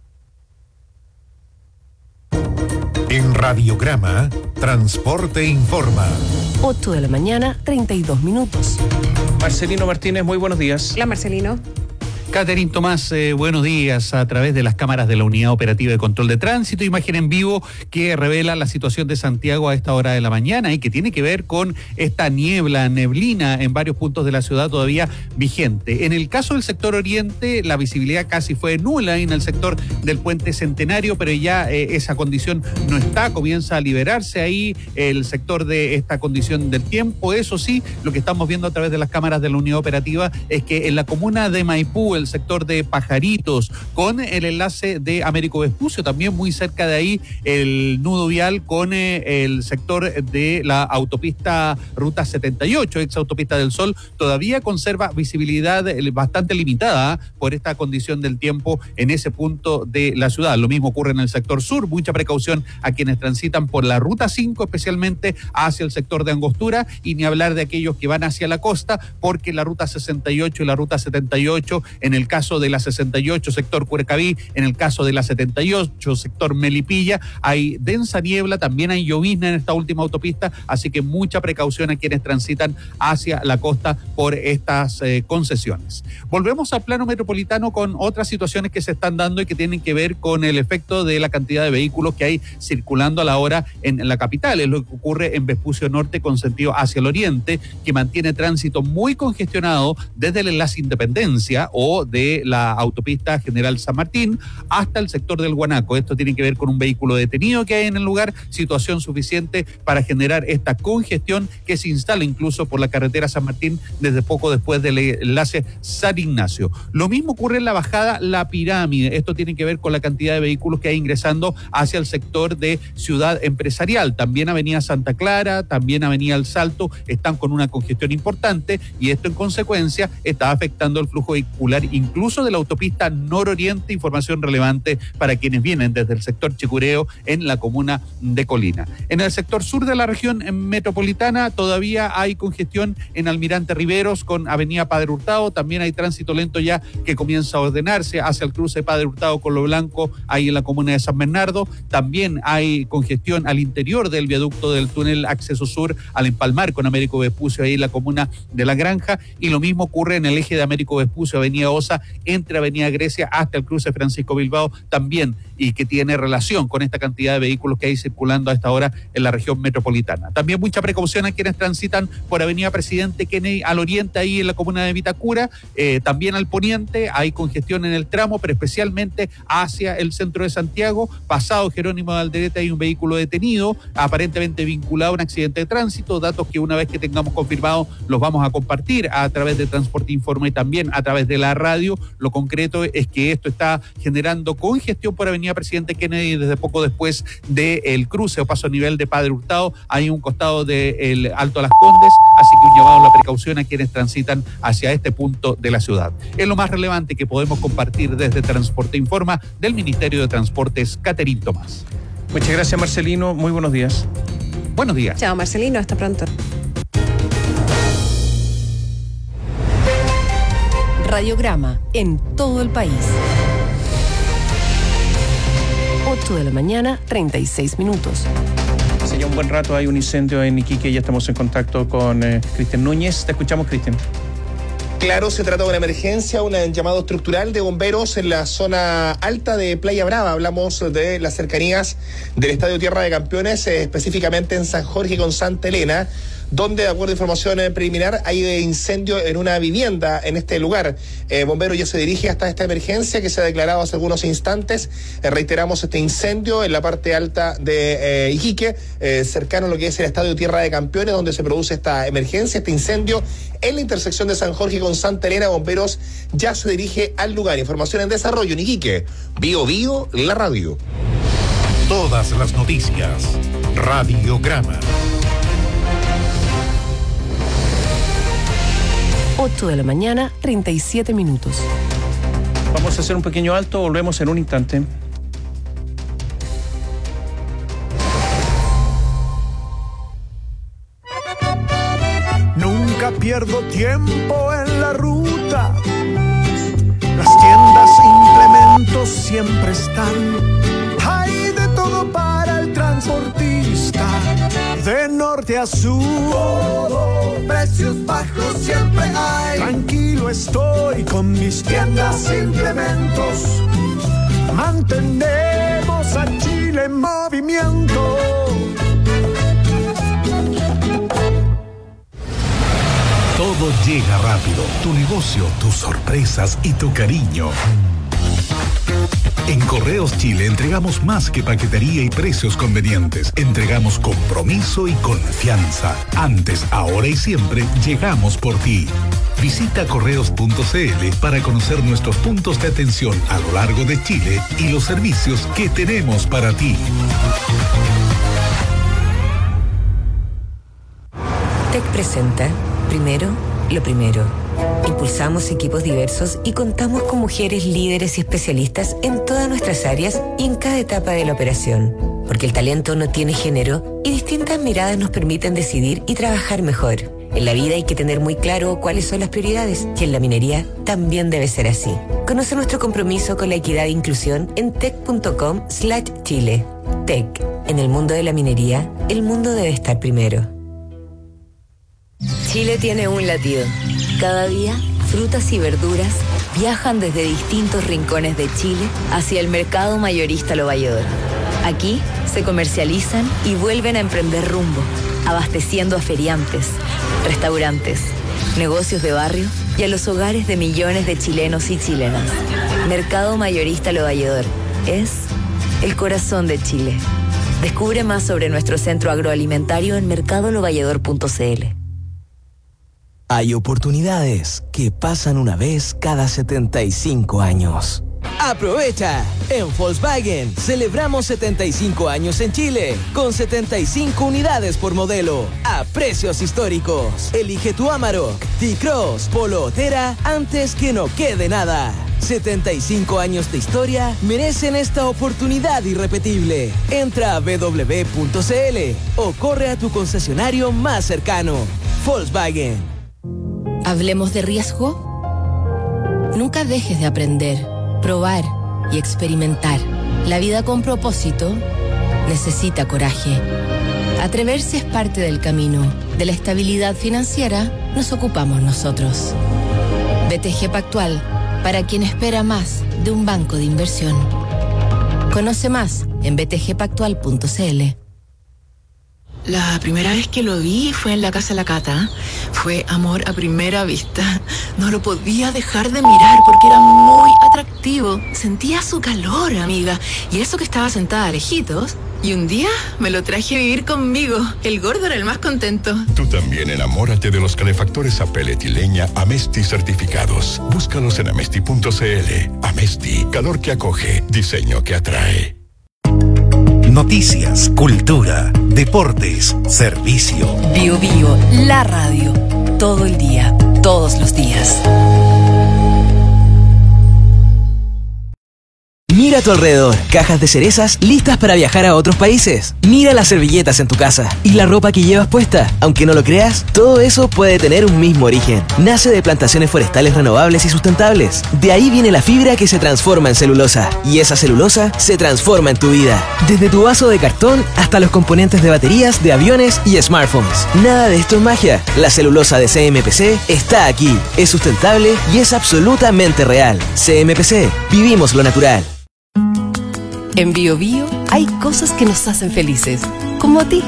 En Radiograma, Transporte Informa. ocho de la mañana, treinta y dos minutos. Marcelino Martínez, muy buenos días. Hola, Marcelino. Catherine Tomás, eh, buenos días. A través de las cámaras de la Unidad Operativa de Control de Tránsito, imagen en vivo que revela la situación de Santiago a esta hora de la mañana y que tiene que ver con esta niebla, neblina en varios puntos de la ciudad todavía vigente. En el caso del sector oriente, la visibilidad casi fue nula en el sector del Puente Centenario, pero ya eh, esa condición no está, comienza a liberarse ahí el sector de esta condición del tiempo. Eso sí, lo que estamos viendo a través de las cámaras de la Unidad Operativa es que en la comuna de Maipú, el sector de Pajaritos, con el enlace de Américo Vespucio, también muy cerca de ahí el nudo vial con eh, el sector de la autopista Ruta setenta y ocho, ex autopista del Sol, todavía conserva visibilidad bastante limitada por esta condición del tiempo en ese punto de la ciudad. Lo mismo ocurre en el sector sur, mucha precaución a quienes transitan por la Ruta cinco, especialmente hacia el sector de Angostura, y ni hablar de aquellos que van hacia la costa, porque la Ruta sesenta y ocho y la Ruta setenta y ocho, en el caso de la sesenta y ocho sector Curacaví, en el caso de la setenta y ocho sector Melipilla, hay densa niebla, también hay llovizna en esta última autopista, así que mucha precaución a quienes transitan hacia la costa por estas eh, concesiones. Volvemos al plano metropolitano con otras situaciones que se están dando y que tienen que ver con el efecto de la cantidad de vehículos que hay circulando a la hora en, en la capital. Es lo que ocurre en Vespucio Norte con sentido hacia el oriente, que mantiene tránsito muy congestionado desde el enlace Independencia o de la autopista General San Martín hasta el sector del Guanaco. Esto tiene que ver con un vehículo detenido que hay en el lugar, situación suficiente para generar esta congestión que se instala incluso por la carretera San Martín desde poco después del enlace San Ignacio. Lo mismo ocurre en la bajada La Pirámide. Esto tiene que ver con la cantidad de vehículos que hay ingresando hacia el sector de Ciudad Empresarial. También Avenida Santa Clara, también Avenida El Salto están con una congestión importante y esto en consecuencia está afectando el flujo vehicular incluso de la autopista nororiente, información relevante para quienes vienen desde el sector Chicureo en la comuna de Colina. En el sector sur de la región metropolitana todavía hay congestión en Almirante Riveros con Avenida Padre Hurtado, también hay tránsito lento ya que comienza a ordenarse hacia el cruce Padre Hurtado con Lo Blanco, ahí en la comuna de San Bernardo. También hay congestión al interior del viaducto del túnel Acceso Sur al empalmar con Américo Vespucio, ahí en la comuna de La Granja, y lo mismo ocurre en el eje de Américo Vespucio, Avenida Osa, entre Avenida Grecia hasta el cruce Francisco Bilbao, también, y que tiene relación con esta cantidad de vehículos que hay circulando a esta hora en la región metropolitana. También mucha precaución a quienes transitan por Avenida Presidente Kennedy al oriente, ahí en la comuna de Vitacura, eh, también al poniente hay congestión en el tramo, pero especialmente hacia el centro de Santiago. Pasado Jerónimo de Alderete hay un vehículo detenido, aparentemente vinculado a un accidente de tránsito, datos que una vez que tengamos confirmado los vamos a compartir a través de Transporte Informa y también a través de la radio. Lo concreto es que esto está generando congestión por Avenida Presidente Kennedy desde poco después del cruce o paso a nivel de Padre Hurtado, hay un costado del Alto Las Condes, así que un llamado a la precaución a quienes transitan hacia este punto de la ciudad. Es lo más relevante que podemos compartir desde Transporte Informa del Ministerio de Transportes, Caterín Tomás. Muchas gracias, Marcelino, muy buenos días. Buenos días. Chao, Marcelino, hasta pronto. Radiograma en todo el país. ocho de la mañana, treinta y seis minutos. Hace ya un buen rato hay un incendio en Iquique, ya estamos en contacto con eh, Cristian Núñez. Te escuchamos, Cristian. Claro, se trata de una emergencia, un llamado estructural de bomberos en la zona alta de Playa Brava. Hablamos de las cercanías del Estadio Tierra de Campeones, eh, específicamente en San Jorge con Santa Elena, donde, de acuerdo a información preliminar, hay incendio en una vivienda en este lugar. Eh, Bombero ya se dirige hasta esta emergencia que se ha declarado hace algunos instantes. Eh, reiteramos este incendio en la parte alta de eh, Iquique, eh, cercano a lo que es el Estadio Tierra de Campeones, donde se produce esta emergencia, este incendio en la intersección de San Jorge con Santa Elena. Bomberos ya se dirige al lugar. Información en desarrollo en Iquique. Bio Bio, la radio. Todas las noticias. Radiograma. ocho de la mañana, treinta y siete minutos. Vamos a hacer un pequeño alto, volvemos en un instante. Nunca pierdo tiempo en la ruta. Las tiendas, implementos siempre están. Hay de todo para el transportista. De norte a sur, todo, precios bajos siempre hay. Tranquilo estoy con mis tiendas, implementos. Mantenemos a Chile en movimiento. Todo llega rápido. Tu negocio, tus sorpresas y tu cariño. En Correos Chile entregamos más que paquetería y precios convenientes. Entregamos compromiso y confianza. Antes, ahora y siempre, llegamos por ti. Visita correos punto c l para conocer nuestros puntos de atención a lo largo de Chile y los servicios que tenemos para ti. Tec presenta Primero, lo primero. Impulsamos equipos diversos y contamos con mujeres líderes y especialistas en todas nuestras áreas y en cada etapa de la operación. Porque el talento no tiene género y distintas miradas nos permiten decidir y trabajar mejor. En la vida hay que tener muy claro cuáles son las prioridades y en la minería también debe ser así. Conoce nuestro compromiso con la equidad e inclusión en tec punto com slash chile. Tec. En el mundo de la minería, el mundo debe estar primero. Chile tiene un latido. Cada día, frutas y verduras viajan desde distintos rincones de Chile hacia el mercado mayorista Lo Valledor. Aquí se comercializan y vuelven a emprender rumbo, abasteciendo a feriantes, restaurantes, negocios de barrio y a los hogares de millones de chilenos y chilenas. Mercado mayorista Lo Valledor es el corazón de Chile. Descubre más sobre nuestro centro agroalimentario en mercado lo valledor punto c l. Hay oportunidades que pasan una vez cada setenta y cinco años. ¡Aprovecha! En Volkswagen celebramos setenta y cinco años en Chile, con setenta y cinco unidades por modelo, a precios históricos. Elige tu Amarok, T-Cross, Polo o Tera antes que no quede nada. setenta y cinco años de historia merecen esta oportunidad irrepetible. Entra a w w w punto c l o corre a tu concesionario más cercano. Volkswagen. Hablemos de riesgo. Nunca dejes de aprender, probar y experimentar. La vida con propósito necesita coraje. Atreverse es parte del camino. De la estabilidad financiera nos ocupamos nosotros. B T G Pactual, para quien espera más de un banco de inversión. Conoce más en b t g pactual punto c l. La primera vez que lo vi fue en la casa de la Cata. Fue amor a primera vista. No lo podía dejar de mirar porque era muy atractivo. Sentía su calor, amiga. Y eso que estaba sentada a lejitos. Y un día me lo traje a vivir conmigo. El gordo era el más contento. Tú también enamórate de los calefactores a pellet y leña Amesti certificados. Búscalos en amesti punto c l. Amesti, calor que acoge, diseño que atrae. Noticias, cultura, deportes, servicio. Bio Bio, la radio. Todo el día, todos los días. Mira a tu alrededor, cajas de cerezas listas para viajar a otros países. Mira las servilletas en tu casa y la ropa que llevas puesta. Aunque no lo creas, todo eso puede tener un mismo origen. Nace de plantaciones forestales renovables y sustentables. De ahí viene la fibra que se transforma en celulosa. Y esa celulosa se transforma en tu vida. Desde tu vaso de cartón hasta los componentes de baterías, de aviones y smartphones. Nada de esto es magia. La celulosa de C M P C está aquí. Es sustentable y es absolutamente real. C M P C. Vivimos lo natural. En Bio Bio hay cosas que nos hacen felices, como a ti.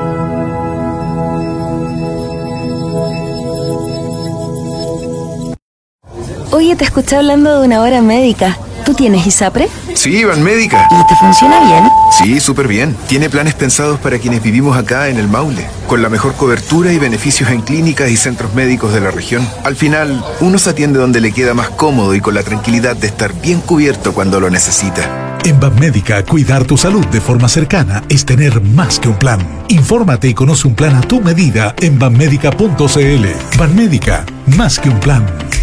Oye, te escuché hablando de una hora médica. ¿Tú tienes ISAPRE? Sí, Banmédica. ¿Y te funciona bien? Sí, súper bien. Tiene planes pensados para quienes vivimos acá en el Maule, con la mejor cobertura y beneficios en clínicas y centros médicos de la región. Al final, uno se atiende donde le queda más cómodo y con la tranquilidad de estar bien cubierto cuando lo necesita. En Banmédica, cuidar tu salud de forma cercana es tener más que un plan. Infórmate y conoce un plan a tu medida en banmédica punto c l. Banmédica, más que un plan.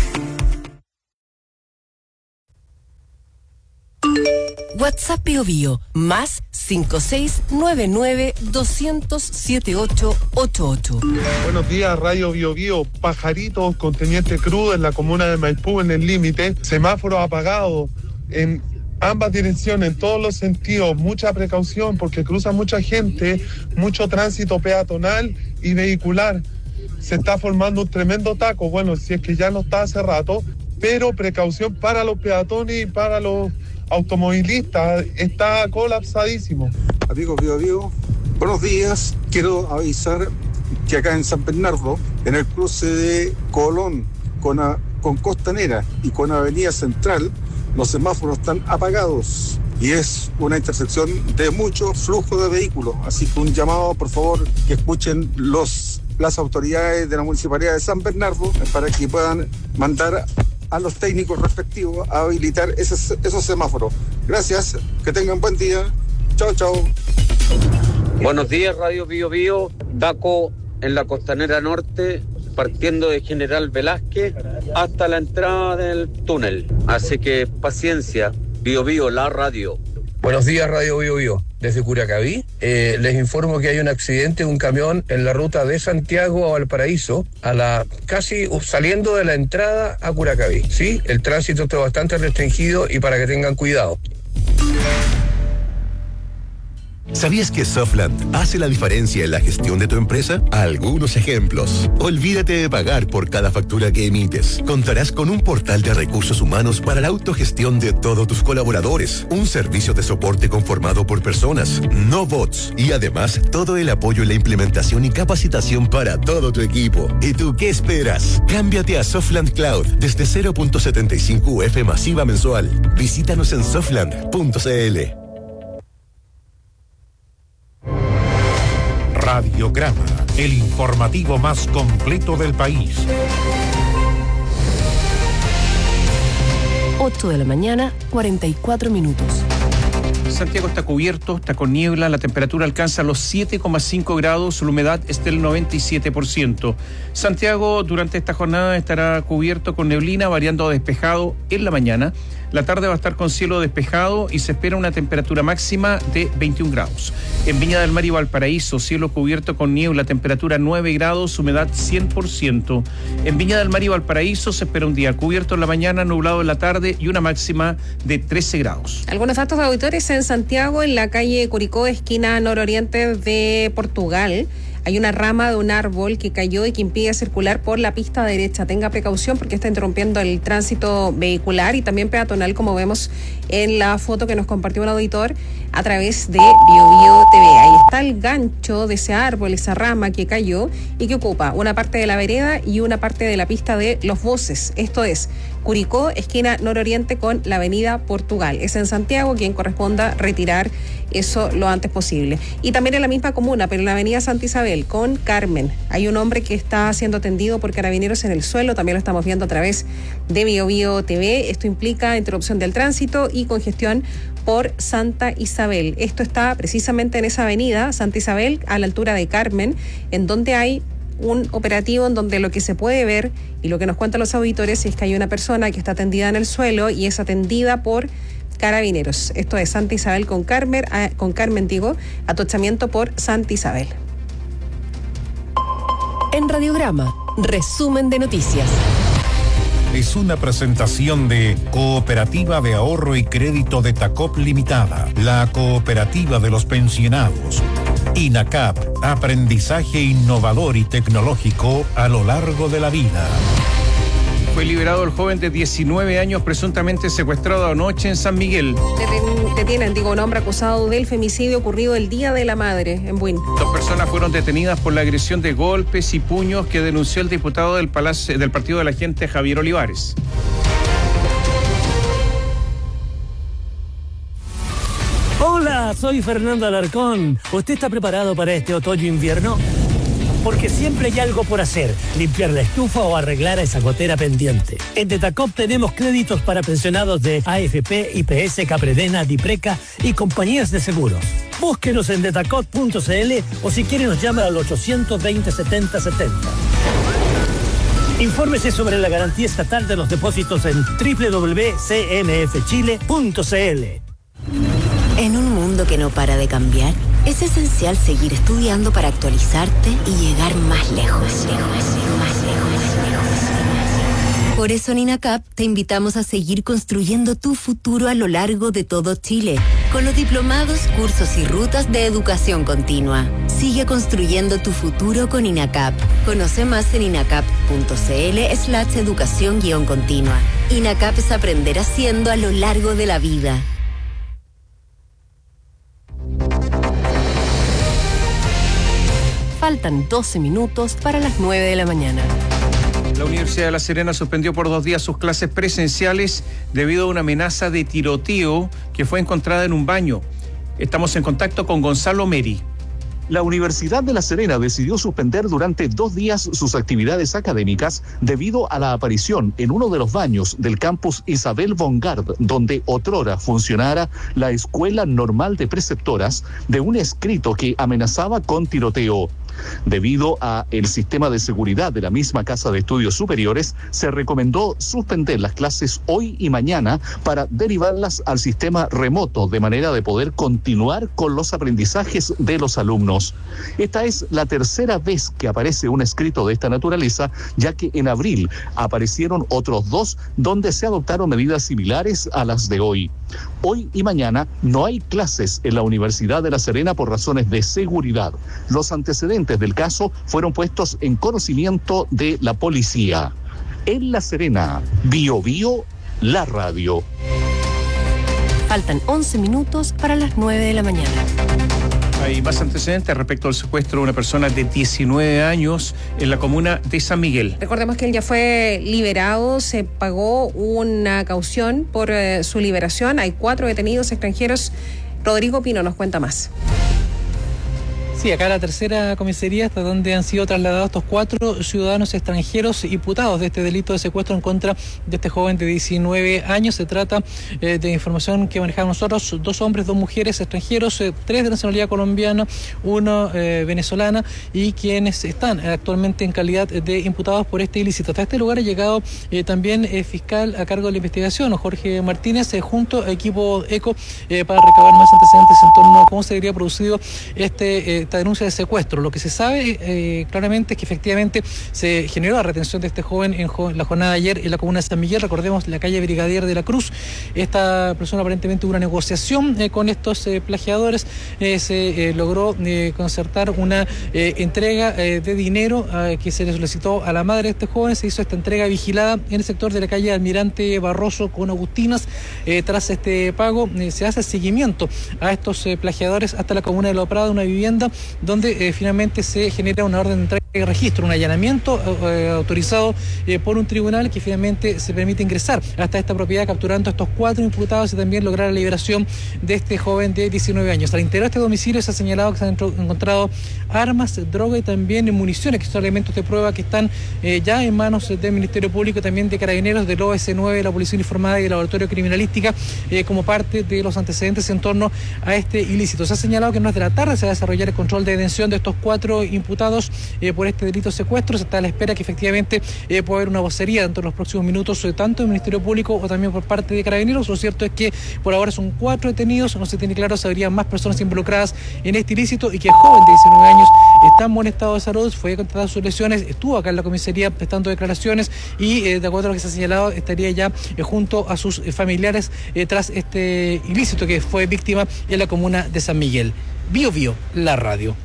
WhatsApp Bio Bio, más cinco seis nueve nueve dos cero cero siete ocho ocho ocho. Buenos días, Radio Bio Bio. Pajaritos con Teniente Cruz en la comuna de Maipú, en el límite. Semáforo apagado en ambas direcciones, en todos los sentidos. Mucha precaución porque cruza mucha gente, mucho tránsito peatonal y vehicular. Se está formando un tremendo taco, bueno, si es que ya no está hace rato, pero precaución para los peatones y para los automovilistas. Está colapsadísimo. Amigos Bio Bio, buenos días. Quiero avisar que acá en San Bernardo, en el cruce de Colón con, a, con Costanera y con Avenida Central, los semáforos están apagados y es una intersección de mucho flujo de vehículos. Así que un llamado, por favor, que escuchen los, las autoridades de la Municipalidad de San Bernardo para que puedan mandar a los técnicos respectivos a habilitar esos, esos semáforos. Gracias, que tengan buen día. Chao, chao. Buenos días, Radio Bio Bio. Taco en la Costanera Norte, partiendo de General Velázquez hasta la entrada del túnel. Así que paciencia, Bio Bio, la radio. Buenos días, Radio Bio Bio. Desde Curacaví, eh, les informo que hay un accidente de un camión en la ruta de Santiago a Valparaíso, a la casi saliendo de la entrada a Curacaví. Sí, el tránsito está bastante restringido y para que tengan cuidado. ¿Sabías que Softland hace la diferencia en la gestión de tu empresa? Algunos ejemplos. Olvídate de pagar por cada factura que emites. Contarás con un portal de recursos humanos para la autogestión de todos tus colaboradores. Un servicio de soporte conformado por personas, no bots. Y además, todo el apoyo en la implementación y capacitación para todo tu equipo. ¿Y tú qué esperas? Cámbiate a Softland Cloud desde cero punto setenta y cinco U F masiva mensual. Visítanos en softland punto c l. Radiograma, el informativo más completo del país. ocho de la mañana, cuarenta y cuatro minutos. Santiago está cubierto, está con niebla, la temperatura alcanza los siete coma cinco grados, la humedad es del noventa y siete por ciento. Santiago durante esta jornada estará cubierto con neblina, variando a despejado en la mañana. La tarde va a estar con cielo despejado y se espera una temperatura máxima de veintiún grados. En Viña del Mar y Valparaíso, cielo cubierto con niebla, temperatura nueve grados, humedad cien por ciento. En Viña del Mar y Valparaíso se espera un día cubierto en la mañana, nublado en la tarde y una máxima de trece grados. Algunos datos de auditores en Santiago, en la calle Curicó, esquina nororiente de Portugal. Hay una rama de un árbol que cayó y que impide circular por la pista derecha. Tenga precaución porque está interrumpiendo el tránsito vehicular y también peatonal, como vemos en la foto que nos compartió un auditor a través de BioBio T V. Ahí está el gancho de ese árbol, esa rama que cayó y que ocupa una parte de la vereda y una parte de la pista de Los Voces. Esto es Curicó, esquina nororiente con la avenida Portugal. Es en Santiago quien corresponda retirar eso lo antes posible. Y también en la misma comuna, pero en la avenida Santa Isabel con Carmen, hay un hombre que está siendo atendido por carabineros en el suelo. También lo estamos viendo a través de BioBio T V. Esto implica interrupción del tránsito y congestión por Santa Isabel. Esto está precisamente en esa avenida Santa Isabel, a la altura de Carmen, en donde hay un operativo en donde lo que se puede ver y lo que nos cuentan los auditores es que hay una persona que está atendida en el suelo y es atendida por carabineros. Esto es Santa Isabel con Carmen, con Carmen digo, atochamiento por Santa Isabel. En Radiograma, resumen de noticias. Es una presentación de Cooperativa de Ahorro y Crédito de Tacop Limitada, la cooperativa de los pensionados. INACAP, aprendizaje innovador y tecnológico a lo largo de la vida. Fue liberado el joven de diecinueve años presuntamente secuestrado anoche en San Miguel. Deten, detienen, digo, un hombre acusado del femicidio ocurrido el Día de la Madre en Buin. Dos personas fueron detenidas por la agresión de golpes y puños que denunció el diputado del, Palacio, del Partido de la Gente, Javier Olivares. Hola, soy Fernando Alarcón. ¿Usted está preparado para este otoño-invierno? Porque siempre hay algo por hacer, limpiar la estufa o arreglar a esa gotera pendiente. En Detacop tenemos créditos para pensionados de A F P, I P S, Capredena, Dipreca y compañías de seguros. Búsquenos en detacop punto c l o si quiere nos llama al ochocientos veinte, setenta setenta. Infórmese sobre la garantía estatal de los depósitos en doble u doble u doble u punto c m f chile punto c l. En un mundo que no para de cambiar, es esencial seguir estudiando para actualizarte y llegar más lejos, lejos, más lejos, lejos. Por eso en INACAP te invitamos a seguir construyendo tu futuro a lo largo de todo Chile, con los diplomados, cursos y rutas de educación continua. Sigue construyendo tu futuro con INACAP. Conoce más en inacap punto c l slash educación guión continua. INACAP es aprender haciendo a lo largo de la vida. Faltan doce minutos para las nueve de la mañana. La Universidad de La Serena suspendió por dos días sus clases presenciales debido a una amenaza de tiroteo que fue encontrada en un baño. Estamos en contacto con Gonzalo Meri. La Universidad de La Serena decidió suspender durante dos días sus actividades académicas debido a la aparición en uno de los baños del campus Isabel von Gard, donde otrora funcionara la Escuela Normal de Preceptoras, de un escrito que amenazaba con tiroteo. Debido a el sistema de seguridad de la misma Casa de Estudios Superiores, se recomendó suspender las clases hoy y mañana para derivarlas al sistema remoto, de manera de poder continuar con los aprendizajes de los alumnos. Esta es la tercera vez que aparece un escrito de esta naturaleza, ya que en abril aparecieron otros dos donde se adoptaron medidas similares a las de hoy. Hoy y mañana no hay clases en la Universidad de La Serena por razones de seguridad. Los antecedentes del caso fueron puestos en conocimiento de la policía. En La Serena, BioBio, la radio. Faltan once minutos para las nueve de la mañana. Hay más antecedentes respecto al secuestro de una persona de diecinueve años en la comuna de San Miguel. Recordemos que él ya fue liberado, se pagó una caución por eh, su liberación. Hay cuatro detenidos extranjeros. Rodrigo Pino nos cuenta más. Sí, acá la tercera comisaría, hasta donde han sido trasladados estos cuatro ciudadanos extranjeros imputados de este delito de secuestro en contra de este joven de diecinueve años. Se trata eh, de información que manejamos nosotros, dos hombres, dos mujeres extranjeros, eh, tres de nacionalidad colombiana, uno eh, venezolana, y quienes están actualmente en calidad de imputados por este ilícito. Hasta este lugar ha llegado eh, también el fiscal a cargo de la investigación, Jorge Martínez, eh, junto a equipo ECO, eh, para recabar más antecedentes en torno a cómo se habría producido este eh, denuncia de secuestro. Lo que se sabe eh, claramente es que efectivamente se generó la retención de este joven en jo- la jornada de ayer en la comuna de San Miguel, recordemos, la calle Brigadier de la Cruz. Esta persona aparentemente hubo una negociación eh, con estos eh, plagiadores, eh, se eh, logró eh, concertar una eh, entrega eh, de dinero eh, que se le solicitó a la madre de este joven. Se hizo esta entrega vigilada en el sector de la calle Almirante Barroso con Agustinas. Eh, tras este pago eh, se hace seguimiento a estos eh, plagiadores hasta la comuna de La Prada, una vivienda donde eh, finalmente se genera una orden de entrega y registro, un allanamiento eh, autorizado eh, por un tribunal que finalmente se permite ingresar hasta esta propiedad, capturando a estos cuatro imputados y también lograr la liberación de este joven de diecinueve años. Al interior de este domicilio se ha señalado que se han encontrado armas, droga y también municiones, que son elementos de prueba que están eh, ya en manos del Ministerio Público, también de Carabineros, del O S nueve, de la Policía Uniformada y del Laboratorio Criminalística, eh, como parte de los antecedentes en torno a este ilícito. Se ha señalado que en horas de la tarde se va a desarrollar el control de detención de estos cuatro imputados eh, por este delito de secuestro. Se está a la espera que efectivamente eh, pueda haber una vocería dentro de los próximos minutos, eh, tanto del Ministerio Público o también por parte de Carabineros. Lo cierto es que por ahora son cuatro detenidos, no se tiene claro si habría más personas involucradas en este ilícito y que el joven de diecinueve años está en buen estado de salud, fue contratado sus lesiones, estuvo acá en la comisaría prestando declaraciones y eh, de acuerdo a lo que se ha señalado estaría ya eh, junto a sus eh, familiares eh, tras este ilícito que fue víctima en la comuna de San Miguel. Bio Bio, la radio.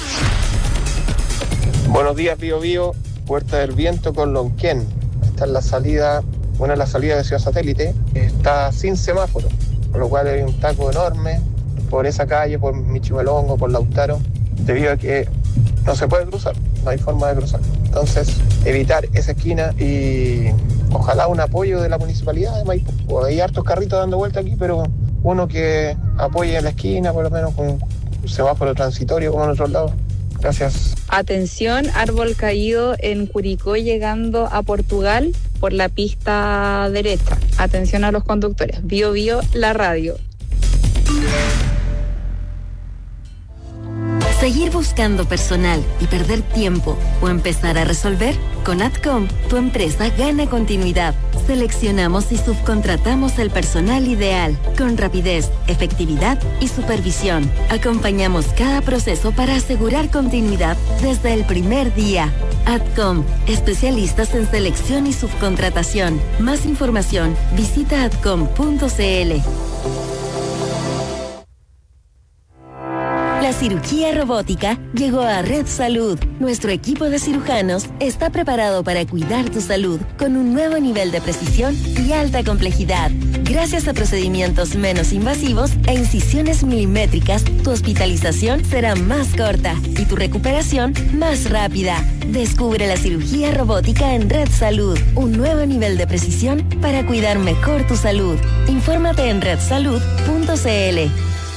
Buenos días, Bio Bio, Puerta del Viento con Lonquén. Esta es la salida, una de las salidas de Ciudad Satélite. Está sin semáforo, por lo cual hay un taco enorme por esa calle, por Michimalongo, por Lautaro, debido a que no se puede cruzar, no hay forma de cruzar. Entonces, evitar esa esquina y ojalá un apoyo de la Municipalidad de Maipú. Hay hartos carritos dando vuelta aquí, pero uno que apoye en la esquina, por lo menos con un semáforo transitorio como en otros lados. Gracias. Atención, árbol caído en Curicó llegando a Portugal por la pista derecha. Atención a los conductores. Bio Bio, la radio. Seguir buscando personal y perder tiempo o empezar a resolver, con Adcom tu empresa gana continuidad. Seleccionamos y subcontratamos el personal ideal con rapidez, efectividad y supervisión. Acompañamos cada proceso para asegurar continuidad desde el primer día. Adcom, especialistas en selección y subcontratación. Más información, visita adcom punto c l. La cirugía robótica llegó a Red Salud. Nuestro equipo de cirujanos está preparado para cuidar tu salud con un nuevo nivel de precisión y alta complejidad. Gracias a procedimientos menos invasivos e incisiones milimétricas, tu hospitalización será más corta y tu recuperación más rápida. Descubre la cirugía robótica en Red Salud, un nuevo nivel de precisión para cuidar mejor tu salud. Infórmate en red salud punto c l.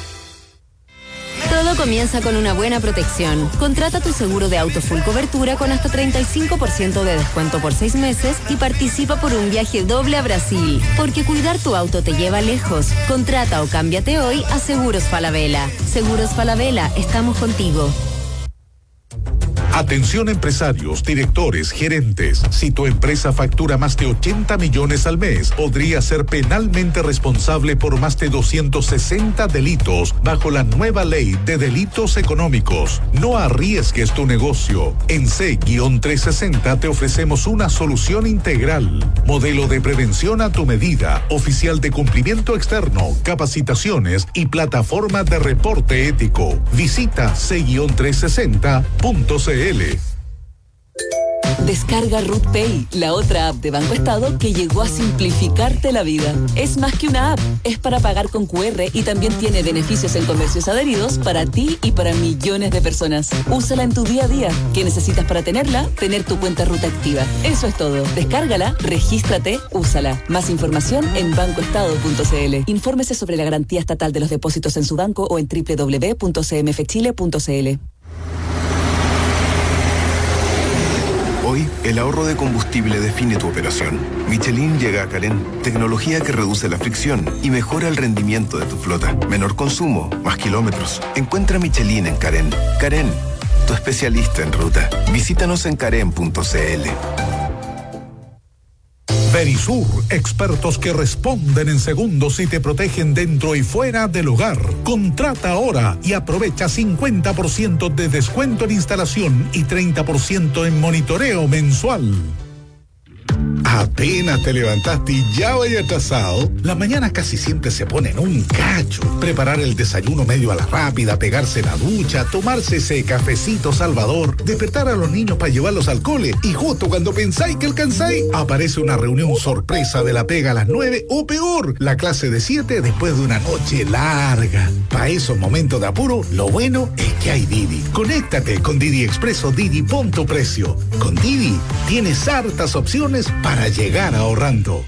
Todo comienza con una buena protección. Contrata tu seguro de auto full cobertura con hasta treinta y cinco por ciento de descuento por seis meses y participa por un viaje doble a Brasil. Porque cuidar tu auto te lleva lejos. Contrata o cámbiate hoy a Seguros Falabella. Seguros Falabella, estamos contigo. Atención empresarios, directores, gerentes. Si tu empresa factura más de ochenta millones al mes, podría ser penalmente responsable por más de doscientos sesenta delitos bajo la nueva ley de delitos económicos. No arriesgues tu negocio. En C trescientos sesenta te ofrecemos una solución integral. Modelo de prevención a tu medida, oficial de cumplimiento externo, capacitaciones y plataforma de reporte ético. Visita C trescientos sesenta punto c l. Descarga RootPay, la otra app de Banco Estado que llegó a simplificarte la vida. Es más que una app, es para pagar con cu erre y también tiene beneficios en comercios adheridos para ti y para millones de personas. Úsala en tu día a día. ¿Qué necesitas para tenerla? Tener tu cuenta Ruta activa. Eso es todo. Descárgala, regístrate, úsala. Más información en banco estado punto c l. Infórmese sobre la garantía estatal de los depósitos en su banco o en doble u doble u doble u punto c m f chile punto c l. Hoy, el ahorro de combustible define tu operación. Michelin llega a Carén, tecnología que reduce la fricción y mejora el rendimiento de tu flota. Menor consumo, más kilómetros. Encuentra Michelin en Carén. Carén, tu especialista en ruta. Visítanos en carén punto c l. Verisur, expertos que responden en segundos y te protegen dentro y fuera del hogar. Contrata ahora y aprovecha cincuenta por ciento de descuento en instalación y treinta por ciento en monitoreo mensual. Apenas te levantaste y ya vaya atrasado. Las mañanas casi siempre se ponen un cacho. Preparar el desayuno medio a la rápida, pegarse la ducha, tomarse ese cafecito salvador, despertar a los niños para llevarlos al cole y justo cuando pensáis que alcanzáis, aparece una reunión sorpresa de la pega a las nueve o peor, la clase de siete después de una noche larga. Para esos momentos de apuro, lo bueno es que hay Didi. Conéctate con Didi Expreso Didi Punto Precio. Con Didi tienes hartas opciones para llegar ahorrando.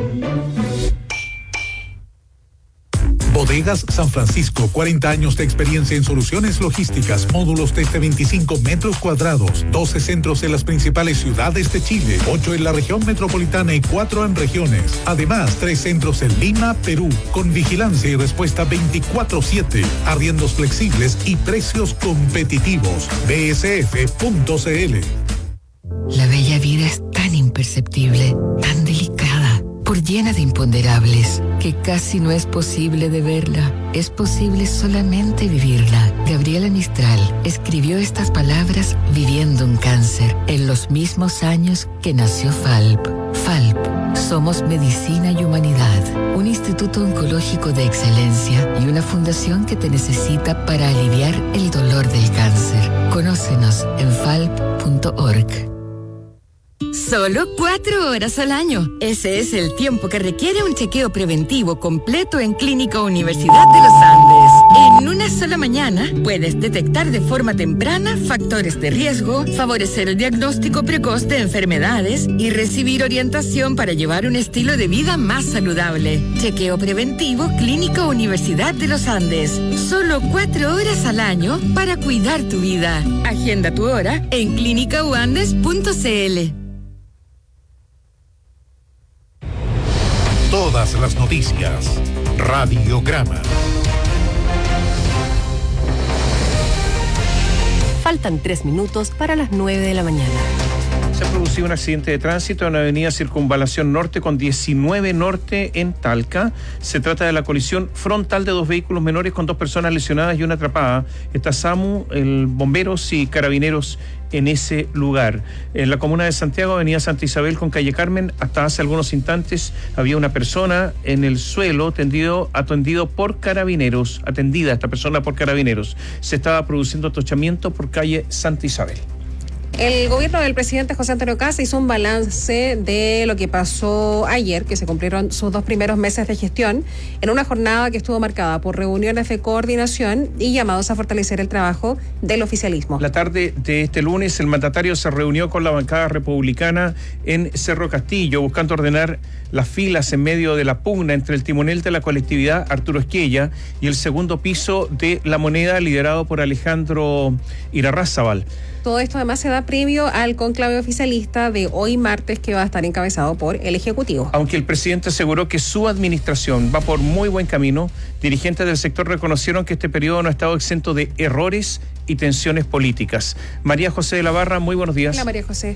Bodegas San Francisco, cuarenta años de experiencia en soluciones logísticas, módulos desde veinticinco metros cuadrados, doce centros en las principales ciudades de Chile, ocho en la región metropolitana y cuatro en regiones. Además, tres centros en Lima, Perú, con vigilancia y respuesta veinticuatro siete, arriendos flexibles y precios competitivos. b s f punto c l. La bella vida es tan imperceptible, tan delicada, por llena de imponderables, que casi no es posible de verla. Es posible solamente vivirla. Gabriela Mistral escribió estas palabras viviendo un cáncer en los mismos años que nació Falp. Falp, somos medicina y humanidad, un instituto oncológico de excelencia y una fundación que te necesita para aliviar el dolor del cáncer. Conócenos en falp punto org. Solo cuatro horas al año. Ese es el tiempo que requiere un chequeo preventivo completo en Clínica Universidad de los Andes. En una sola mañana puedes detectar de forma temprana factores de riesgo, favorecer el diagnóstico precoz de enfermedades y recibir orientación para llevar un estilo de vida más saludable. Chequeo preventivo Clínica Universidad de los Andes. Solo cuatro horas al año para cuidar tu vida. Agenda tu hora en clínica u andes punto c l. Todas las noticias. Radiograma. Faltan tres minutos para las nueve de la mañana. Se ha producido un accidente de tránsito en la avenida Circunvalación Norte con diecinueve Norte en Talca. Se trata de la colisión frontal de dos vehículos menores con dos personas lesionadas y una atrapada. Está SAMU, el bomberos y carabineros en ese lugar. En la comuna de Santiago, avenida Santa Isabel con calle Carmen, hasta hace algunos instantes había una persona en el suelo tendido, atendido por carabineros, atendida esta persona por carabineros. Se estaba produciendo atochamiento por calle Santa Isabel. El gobierno del presidente José Antonio Kast hizo un balance de lo que pasó ayer, que se cumplieron sus dos primeros meses de gestión, en una jornada que estuvo marcada por reuniones de coordinación y llamados a fortalecer el trabajo del oficialismo. La tarde de este lunes, el mandatario se reunió con la bancada republicana en Cerro Castillo, buscando ordenar las filas en medio de la pugna entre el timonel de la colectividad, Arturo Esquella, y el segundo piso de La Moneda, liderado por Alejandro Irarrázaval. Todo esto además se da previo al conclave oficialista de hoy martes, que va a estar encabezado por el Ejecutivo. Aunque el presidente aseguró que su administración va por muy buen camino, dirigentes del sector reconocieron que este periodo no ha estado exento de errores y tensiones políticas. María José de la Barra, muy buenos días. Hola, María José.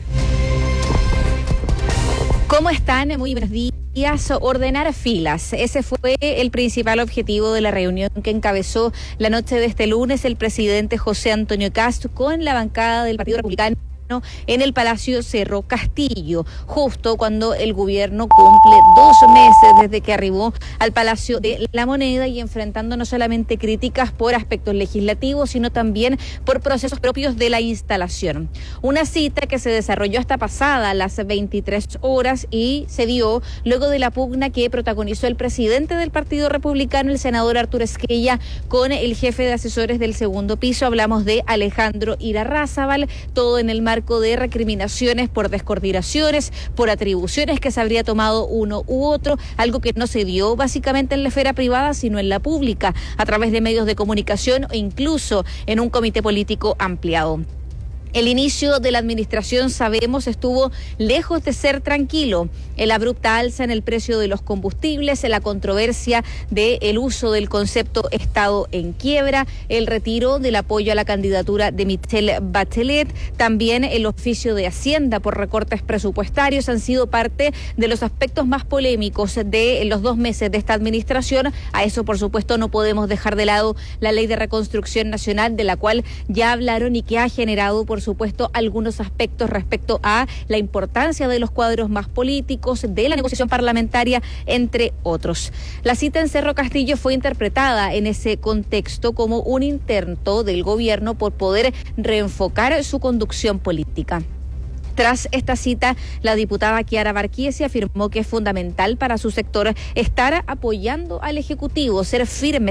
¿Cómo están? Muy buenos días. Ordenar filas. Ese fue el principal objetivo de la reunión que encabezó la noche de este lunes el presidente José Antonio Kast con la bancada del Partido Republicano en el Palacio Cerro Castillo, justo cuando el gobierno cumple dos meses desde que arribó al Palacio de La Moneda y enfrentando no solamente críticas por aspectos legislativos, sino también por procesos propios de la instalación. Una cita que se desarrolló hasta pasada las veintitrés horas y se dio luego de la pugna que protagonizó el presidente del Partido Republicano, el senador Arturo Esquella, con el jefe de asesores del segundo piso. Hablamos de Alejandro Irarrázaval, todo en el marco de recriminaciones por descoordinaciones, por atribuciones que se habría tomado uno u otro, algo que no se dio básicamente en la esfera privada, sino en la pública, a través de medios de comunicación o incluso en un comité político ampliado. El inicio de la administración, sabemos, estuvo lejos de ser tranquilo. La abrupta alza en el precio de los combustibles, la controversia del uso del concepto Estado en quiebra, el retiro del apoyo a la candidatura de Michelle Bachelet, también el oficio de Hacienda por recortes presupuestarios han sido parte de los aspectos más polémicos de los dos meses de esta administración. A eso, por supuesto, no podemos dejar de lado la Ley de Reconstrucción Nacional, de la cual ya hablaron y que ha generado, por supuesto, algunos aspectos respecto a la importancia de los cuadros más políticos, de la negociación parlamentaria, entre otros. La cita en Cerro Castillo fue interpretada en ese contexto como un intento del gobierno por poder reenfocar su conducción política. Tras esta cita, la diputada Chiara Barquiesi afirmó que es fundamental para su sector estar apoyando al Ejecutivo, ser firmes